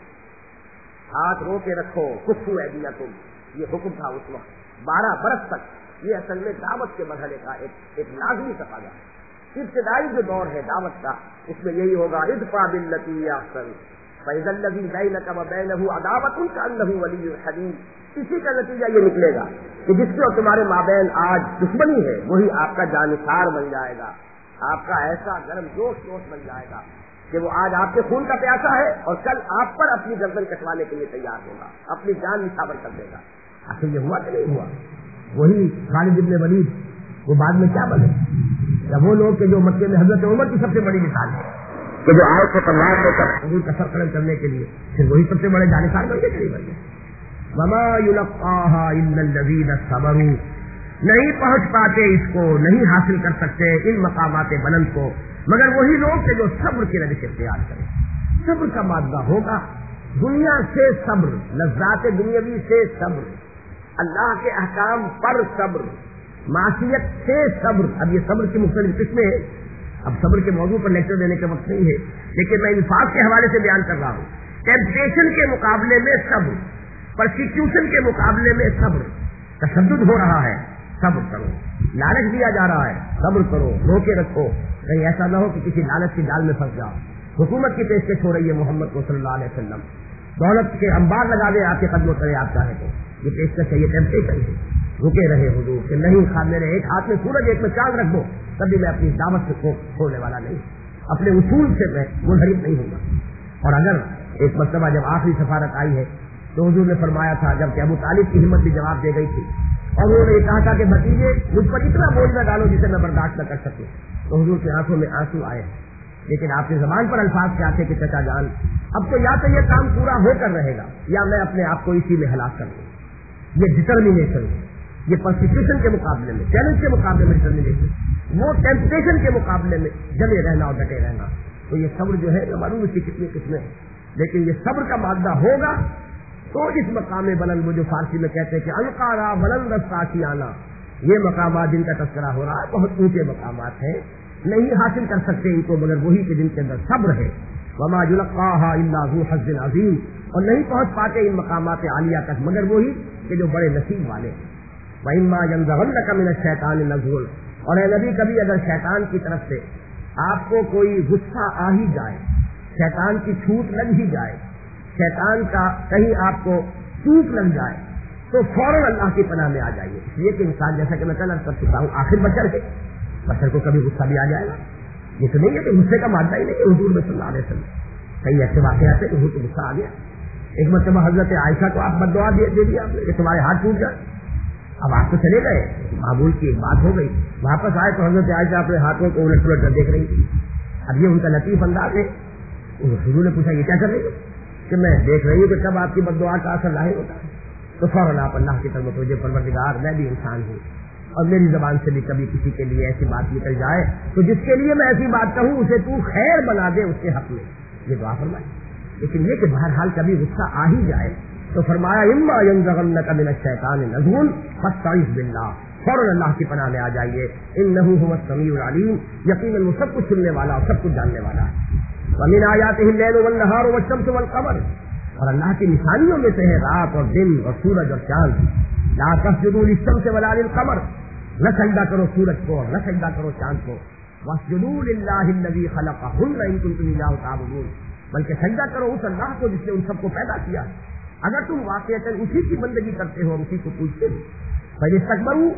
ہاتھ رو کے رکھو کفو ایدیا تم, یہ حکم تھا اس وقت. بارہ برس تک یہ اصل میں دعوت کے مرحلے کا ایک ایک لازمی تقاضا ہے. ابتدائی جو دور ہے دعوت کا اس میں یہی ہوگا ادفع باللتی احسن فاذا الذی بینک وبینہ عداوۃ کانہ ولی حمیم. اسی کا نتیجہ یہ نکلے گا کہ جس سے تمہارے مابین آج دشمنی ہے وہی آپ کا جانثار بن جائے گا, آپ کا ایسا گرم جوش جوش بن جائے گا کہ وہ آج آپ کے خون کا پیاسا ہے اور کل آپ پر اپنی گردن کٹوانے کے لیے تیار ہوگا, اپنی جان نثابر کر دے گا. آخر یہ ہوا کہ نہیں ہوا؟ وہی خالد بن ولید وہ بعد میں کیا بنے؟ یا وہ لوگ کہ جو مکے میں حضرت عمر کی سب سے بڑی مثال ہے کہ جو آئے کو تلوار لے کر حضور کا سر قلم کرنے کے لیے پھر وہی سب سے بڑے جانثار بن گئے کہ نہیں بن گئے؟ وما يلقاها الا الذين صبروا, نہیں پہنچ پاتے اس کو, نہیں حاصل کر سکتے ان مقامات بلند کو مگر وہی لوگ کہ جو صبر کی روش اختیار کریں. صبر کا مادہ ہوگا دنیا سے صبر, لذات دنیاوی سے صبر, اللہ کے احکام پر صبر, معصیت سے صبر. اب یہ صبر کی مختلف قسمیں ہیں, اب صبر کے موضوع پر لیکچر دینے کا وقت نہیں ہے لیکن میں انفاق کے حوالے سے بیان کر رہا ہوں. ٹیمپٹیشن کے مقابلے میں صبر, پرسیکیوشن کے مقابلے میں صبر. تشدد ہو رہا ہے صبر کرو, لالچ دیا جا رہا ہے صبر کرو, روکے رکھو, کہیں ایسا نہ ہو کہ کسی لالچ کی جال میں پھنس جاؤ. حکومت کی پیشکش ہو رہی ہے محمد کو صلی اللہ علیہ وسلم, دولت کے انبار لگا دے آپ کے قدموں کرے آپ چاہیں تو, یہ پیشکش ہے, یہ ٹیمپٹیشن ہے. رکے رہے حضور کہ نہیں خواہ میرے ایک ہاتھ میں سورج ایک میں چاند رکھ دو تبھی میں اپنی دعوت سے چھوڑنے والا نہیں, اپنے اصول سے میں منحرف نہیں ہوں گا. اور اگر ایک مرتبہ جب آخری سفارت آئی ہے تو حضور نے فرمایا تھا, جب کہ ابو طالب کی ہمت بھی جواب دے گئی تھی اور انہوں نے یہ کہا تھا کہ بھتیجے مجھ پر اتنا بوجھ نہ ڈالو جسے میں برداشت نہ کر سکوں, تو حضور کی آنکھوں میں آنسو آئے. لیکن آپ کی زبان پر الفاظ کیا تھے کہ چچا جان اب تو یا تو یہ کام پورا ہو کر رہے گا یا میں اپنے آپ کو اسی میں ہلاک کر دوں. یہ ڈٹرمینیشن ہے, یہ پرسیکیوشن کے مقابلے میں, چیلنج کے مقابلے میں ڈٹرمینیشن, وہ ٹیمپٹیشن کے مقابلے میں جمے رہنا اور ڈٹے رہنا. تو یہ صبر جو ہے معلوم اس کی کتنی قسمیں ہیں, لیکن یہ صبر کا مادہ ہوگا تو اس مقام بلند, وہ جو فارسی میں کہتے ہیں کہ القارا بلند رساسی آنا, یہ مقامات جن کا تذکرہ ہو رہا ہے بہت اونچے مقامات ہیں, نہیں حاصل کر سکتے ان کو مگر وہی کہ جن کے اندر صبر ہے. وما يلقاها الا ذو حظ عظیم, اور نہیں پہنچ پاتے ان مقامات عالیہ تک مگر وہی کہ جو بڑے نصیب والے ہیں. وَإِمَّا يَنزَغَنَّكَ مِنَ الشَّيْطَانِ نَزْغٌ, اور اے نبی کبھی اگر شیطان کی طرف سے آپ کو کوئی غصہ آ ہی جائے, شیطان کی چھوٹ لگ ہی جائے, شیطان کا کہیں آپ کو چوٹ لگ جائے تو فوراً اللہ کی پناہ میں آ جائیے. اس لیے کہ انسان جیسا کہ میں کل عرض کر چکا ہوں آخر بشر ہے, بشر کو کبھی غصہ بھی آ جائے گا. یہ تو نہیں ہے کہ غصے کا مادہ ہی نہیں ہے حضور صلی اللہ علیہ وسلم. کئی ایسے واقعات ہیں کہ حضور کو غصہ آ گیا. ایک مرتبہ حضرت عائشہ کو آپ بد دعا دے دیا آپ نے کہ تمہارے ہاتھ ٹوٹ جائے. اب آپ تو چلے گئے, معمول کی ایک بات ہو گئی, واپس آئے تو حضرت عائشہ اپنے ہاتھوں کو الٹ پلٹ کر دیکھ رہی تھی. اب یہ ان کا لطیف انداز ہے. حضور نے پوچھا یہ کیا کر رہی ہے, کہ میں دیکھ رہی ہوں کہ کب آپ کی بد دعا کا اثر ظاہر ہوتا ہے. تو فوراً آپ اللہ کی طرف متوجہ, پروردگار میں بھی انسان ہوں اور میری زبان سے بھی کبھی کسی کے لیے ایسی بات نکل جائے تو جس کے لیے میں ایسی بات کہوں اسے تو خیر بنا دے اس کے حق میں, یہ دعا فرمائی. لیکن یہ کہ بہرحال کبھی غصہ آ ہی جائے تو فرمایا اما ينزغنك من الشيطان نزغ فاستعذ بالله, فوراً اللہ کی پناہ میں آ جائیے. انه هو السميع العليم, یقیناً وہ سب کچھ سننے والا اور سب کچھ جاننے والا ہے. ومن آیاته الليل والنهار والشمس والقمر, اور اللہ کی نشانیوں میں سے ہے رات اور دن اور سورج اور چاند. لا تسجدوا للشمس ولا للقمر, نہ سجدہ کرو سورج کو اور نہ سجدہ کرو چاند کو. واسجدوا للہ الذی خلقہن ان کنتم ایاہ تعبدون, بلکہ سجدہ کرو اس اللہ کو جس نے ان سب کو پیدا کیا اگر تم واقعتاً اسی کی بندگی کرتے ہو اور اسی کو پوچھتے ہو. فاستکبروا,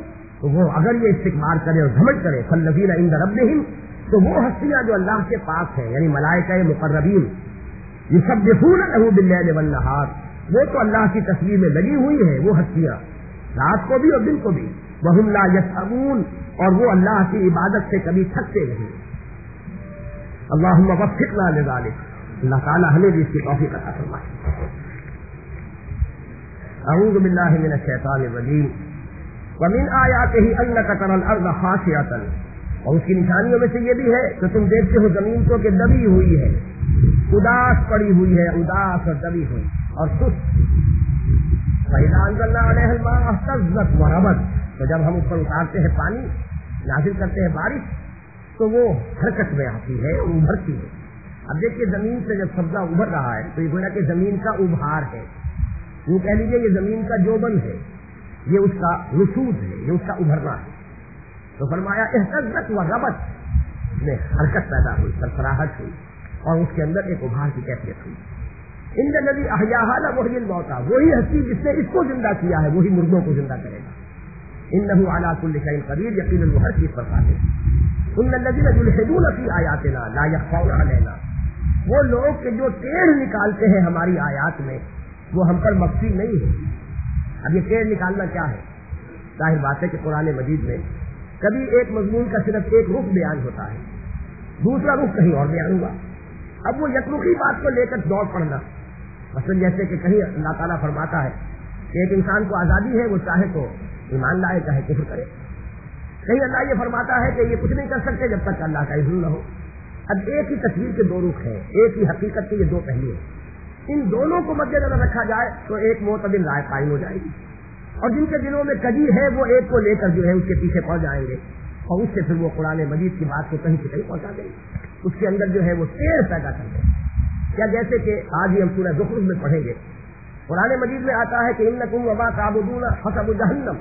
تو وہ اگر یہ استکبار کرے اور گھمنڈ کرے فالذین عند ربہم، تو وہ ہستیاں جو اللہ کے پاس ہیں یعنی ملائکہ مقربین، یسبحون لہ باللیل والنہار، وہ تو اللہ کی تسبیح میں لگی ہوئی ہیں وہ ہستیاں رات کو بھی اور دن کو بھی، وہم لا یسأمون، اور وہ اللہ کی عبادت سے کبھی تھکتے نہیں۔ اللہم وفقنا لذالک، اللہ تعالی ہمیں بھی اس کی توفیق عطا فرمائے۔ اعوذ باللہ من الشیطان الرجیم۔ ومن آیاتہ انک تری الارض خاشعۃ، اور اس کی نشانیوں میں سے یہ بھی ہے کہ تم دیکھتے ہو زمین کو کہ دبی ہوئی ہے، اداس پڑی ہوئی ہے، اداس اور دبی ہوئی اور سست۔ فإذا أنزلنا عليها الماء اهتزت وربت، تو جب ہم اس پر اتارتے ہیں پانی، نازل کرتے ہیں بارش، تو وہ حرکت میں آتی ہے اور ابھرتی ہے۔ اب دیکھیے زمین سے جب سبزہ ابھر رہا ہے تو یہ گویا کہ زمین کا ابھار ہے، یوں کہہ لیجیے یہ زمین کا جوبن ہے، یہ اس کا نشوز ہے، یہ اس کا ابھرنا ہے۔ تو فرمایا اہتزت و ربت، میں حرکت پیدا ہوئی، سرفراہٹ ہوئی، اور اس کے اندر ایک ابھار کی کیفیت ہوئی۔ ان الذی احیاها لمحیی الموتى، وہی ہستی جس نے اس کو زندہ کیا ہے وہی مردوں کو زندہ کرے گا۔ انہ علی کل شیء قدیر، یقیناً وہ ہر چیز پر قادر ہے۔ ان الذین یلحدون فی آیاتنا لا یخفون علینا، وہ لوگ کہ جو ٹیڑھ نکالتے ہیں ہماری آیات میں وہ ہم پر مخفی نہیں ہے۔ اب یہ ٹیڑھ نکالنا کیا ہے؟ ظاہر بات ہے کہ قرآن مجید میں کبھی ایک مضمون کا صرف ایک رخ بیان ہوتا ہے، دوسرا رخ کہیں اور بیان ہوا۔ اب وہ یکرخی بات کو لے کر دوڑ پڑنا، مثلا جیسے کہ کہیں اللہ تعالیٰ فرماتا ہے کہ ایک انسان کو آزادی ہے، وہ چاہے تو ایمان لائے چاہے کفر کرے، کہیں اللہ یہ فرماتا ہے کہ یہ کچھ نہیں کر سکتے جب تک اللہ کا اذن نہ ہو۔ اب ایک ہی تصویر کے دو رخ ہیں، ایک ہی حقیقت کے یہ دو پہلو ہیں، ان دونوں کو مد نظر رکھا جائے تو ایک معتدل رائے قائم ہو جائے گی، اور جن کے دلوں میں کجی ہے وہ ایک کو لے کر جو ہے اس کے پیچھے پڑ جائیں گے، اور اس سے پھر وہ قرآن مجید کی بات کو کہیں سے کہیں پہنچا دیں گے، اس کے اندر جو ہے وہ ٹیڑھ پیدا کر دیں گے۔ کیا جیسے کہ آج ہی ہم سورہ زخرف میں پڑھیں گے، قرآن مجید میں آتا ہے کہ انکم وما تعبدون حسب جہنم،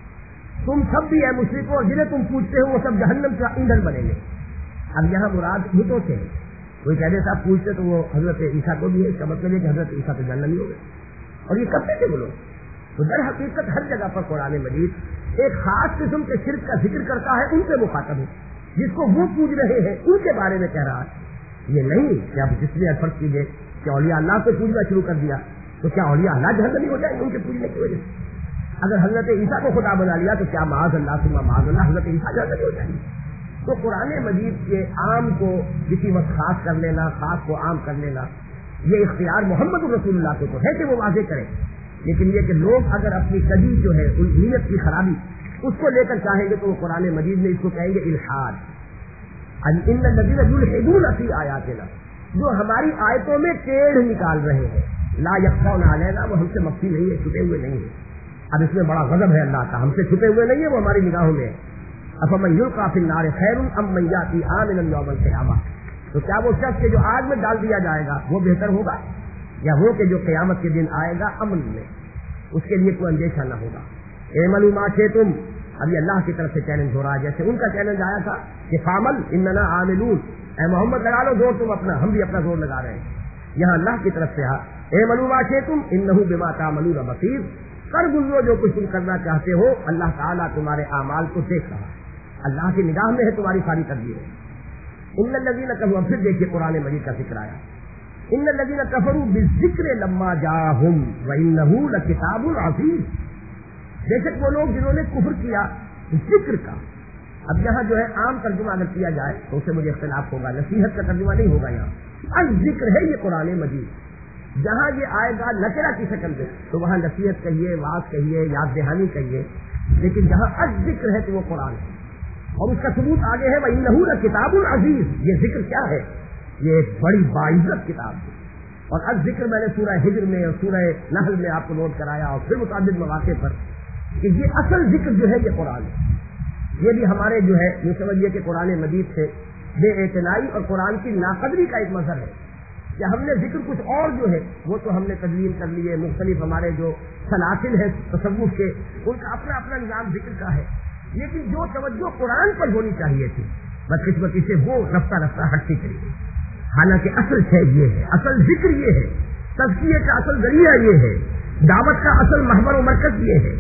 تم سب بھی ہے مشرکوں اور جنہیں تم پوچھتے ہو وہ سب جہنم کا ایندھن بنیں گے۔ اب یہاں مراد بتوں سے ہے، کوئی کہتے صاحب پوچھتے تو وہ حضرت عیسیٰ کو بھی ہے، اس کا مطلب ہے کہ حضرت عیسیٰ تو جہنمی ہو گئے، اور یہ کب سے بولو؟ تو در حقیقت ہر جگہ پر قرآن مجید ایک خاص قسم کے شرک کا ذکر کرتا ہے، ان سے مخاطب ہے، جس کو وہ پوج رہے ہیں ان کے بارے میں کہہ رہا ہے، یہ نہیں کہ اب جس میں فرق کیجیے کہ اولیاء اللہ کو پوجنا شروع کر دیا تو کیا اولیاء اللہ جہنمی ہو جائیں گے ان کے پوجنے کی وجہ سے؟ اگر حضرت عیسیٰ کو خدا بنا لیا تو کیا معاذ اللہ ثم معاذ اللہ حضرت عیسیٰ جہنمی ہو جائیں گے؟ تو قرآن مجید کے عام کو کسی وقت خاص کر لینا، خاص کو عام کر لینا، یہ اختیار محمد رسول اللہ کو تو ہے کہ وہ واضح کریں، لیکن یہ کہ لوگ اگر اپنی کجی جو ہے ان نیت کی خرابی اس کو لے کر چاہیں گے تو وہ قرآن مجید میں اس کو کہیں گے الحاد۔ ان الذین یلحدون فی آیاتنا، جو ہماری آیتوں میں ٹیڑھ نکال رہے ہیں، لا یخفون علینا، وہ ہم سے مخفی نہیں ہے، چھپے ہوئے نہیں ہے۔ اب اس میں بڑا غضب ہے اللہ کا، ہم سے چھپے ہوئے نہیں ہے، وہ ہماری نگاہوں میں ہے۔ افمن یلقی فی النار خیر ام من یاتی آمنا یوم القیامہ، تو کیا وہ شخص کے جو آگ میں ڈال دیا جائے گا وہ بہتر ہوگا، یا وہ کہ جو قیامت کے دن آئے گا امن میں، اس کے لیے کوئی اندیشہ نہ ہوگا۔ اعملوا ما شئتم، ابھی اللہ کی طرف سے چیلنج ہو رہا ہے، جیسے ان کا چیلنج آیا تھا کہ فعمل اننا عاملون، اے محمد لگا لو زور تم اپنا، ہم بھی اپنا زور لگا رہے ہیں۔ یہاں اللہ کی طرف سے اعملوا ما شئتم انہ بما تعملون بصیر، کر گزرو جو کچھ تم کرنا چاہتے ہو، اللہ تعالیٰ تمہارے اعمال کو دیکھ رہا ہے، اللہ کی نگاہ میں ہے تمہاری ساری تدبیریں۔ ان الذین کفروا، پھر دیکھیے قرآن مجید کا ذکر آیا، ان الذین کفروا بالذکر لما جاءہم وانہ لکتاب عزیز، بے شک وہ لوگ جنہوں نے کفر کیا ذکر کا۔ اب یہاں جو ہے عام ترجمہ اگر کیا جائے تو اسے مجھے اختلاف ہوگا، نصیحت کا ترجمہ نہیں ہوگا، یہاں الذکر ہے یہ قرآن مجید، جہاں یہ آئے گا نکرہ کی شکل میں تو وہاں نصیحت کہیے، واعظ کہیے، یاد دہانی کہیے، لیکن جہاں الذکر ہے تو وہ قرآن ہے، اور اس کا ثبوت آگے ہے وَإِنَّهُ لَكِتَابٌ عَزِيزٌ، یہ ذکر کیا ہے؟ یہ ایک بڑی باعزت کتاب ہے۔ اور الذکر میں نے سورہ ہجر میں اور سورہ نحل میں آپ کو نوٹ کرایا، اور پھر متعدد مواقع پر کہ یہ اصل ذکر جو ہے یہ قرآن ہے۔ یہ بھی ہمارے جو ہے یہ سمجھیے کہ قرآن مجید سے بے اعتنائی اور قرآن کی ناقدری کا ایک مظہر ہے کہ ہم نے ذکر کچھ اور جو ہے وہ تو ہم نے تدوین کر لیے، مختلف ہمارے جو سلاسل ہیں تصوف کے ان کا اپنا اپنا نظام ذکر کا ہے، لیکن جو توجہ قرآن پر ہونی چاہیے تھی بدقسمتی سے وہ رفتہ رفتہ ہٹتی چلی گئی، حالانکہ اصل شے یہ ہے، اصل ذکر یہ ہے، تزکیے کا اصل ذریعہ یہ ہے، دعوت کا اصل محور و مرکز یہ ہے،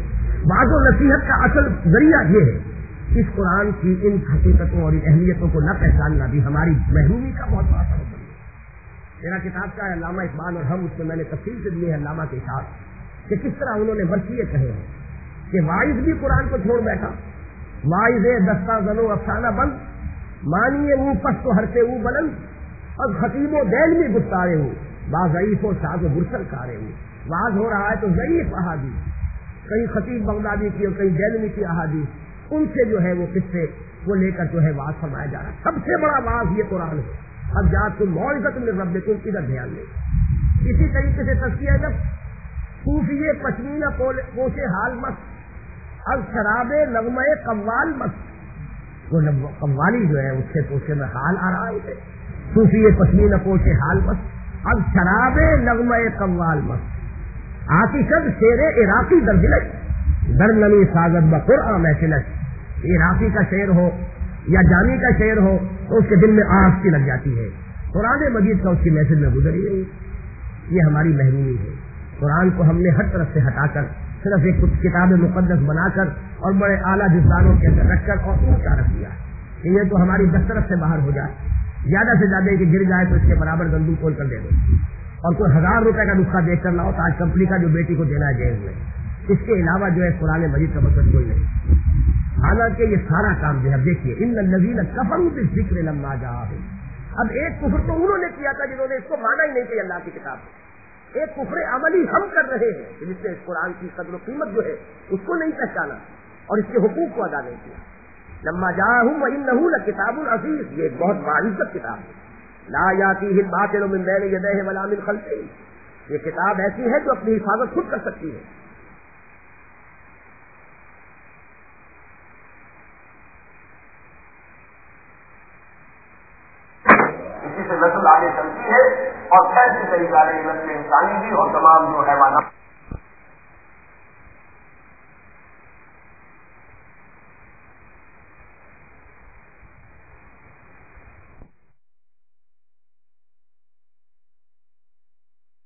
بعض و نصیحت کا اصل ذریعہ یہ ہے. اس قرآن کی ان حقیقتوں اور ان اہمیتوں کو نہ پہچاننا بھی ہماری محرومی کا بہت بڑا سبب ہے. میرا کتاب کا ہے علامہ اقبال اور ہم، اس میں میں نے تفصیل سے دی ہے علامہ کے ساتھ کہ کس طرح انہوں نے مرثیے کہے ہیں کہ واعظ بھی قرآن کو چھوڑ بیٹھا. واعظ دستہ زنو افسانہ بند مانیے منہ پس تو ہر سے او بلند اور خطیب و دین میں گفتارے ہوں با ضعیف و ساز و برسل کارے ہوں. واعظ ہو رہا ہے تو ضعیف احادیث، کئی خطیب بغدادی کی اور کئی دہلوی کی احادیث، ان سے جو ہے وہ قصے وہ لے کر جو ہے واعظ فرمایا جا رہا ہے. سب سے بڑا واعظ یہ قرآن ہے. اب جات تم معزت میں رب تم ادھر دھیان دیں. اسی طریقے سے تذکیہ نفس صوفیے پشمینہ پوشے حال مست اب شراب نغمہ قوال مست. وہ قوالی جو ہے اس کے پوشے میں حال آ رہا ہے. صوفیے پشمینہ پوشے حال مست اب شراب نغمہ قوال مست آتشد شیر عراقی در دلش در نمی ساغت بقرآن محفلش. عراقی کا شعر ہو یا جامی کا شعر ہو تو اس کے دل میں آگ سی لگ جاتی ہے. قرآن مجید کا اس کی محفل میں گزر ہی نہیں. یہ ہماری محرومی ہے. قرآن کو ہم نے ہر طرف سے ہٹا کر صرف ایک کچھ کتاب مقدس بنا کر اور بڑے اعلیٰ جزدانوں کے اندر رکھ کر اور اونچا رکھ دیا کہ یہ تو ہماری دسترس سے باہر ہو جائے. زیادہ سے زیادہ کہ گر جائے تو اس کے برابر گندو کھول کر دے دو اور کوئی ہزار روپے کا نسخہ دیکھ کر لاؤ تاج کمپنی کا جو بیٹی کو دینا ہے جیز میں. اس کے علاوہ جو ہے قرآن مجید کا مطلب کوئی نہیں. حالانکہ یہ سارا کام جو ہے دیکھیے ان الذین کفروا بالذکر لما جاءہم. اب ایک کفر تو انہوں نے کیا تھا جنہوں نے اس کو مانا ہی نہیں کہ اللہ کی کتاب ہے. ایک کفر عملی ہم کر رہے ہیں کہ جس نے اس قرآن کی قدر و قیمت جو ہے اس کو نہیں پہچانا اور اس کے حقوق کو ادا نہیں کیا. لما جاءہم وانہ لکتاب عزیز، یہ ایک بہت باعزت کتاب ہے. لا یاتیہ الباطل من بین یدیہ ولا من خلفہ. یہ کتاب ایسی ہے جو اپنی حفاظت خود کر سکتی ہے. اسی سے نسل آگے چلتی ہے اور کیسے طریقہ رہی نسل انسانی بھی اور تمام جو حیوانات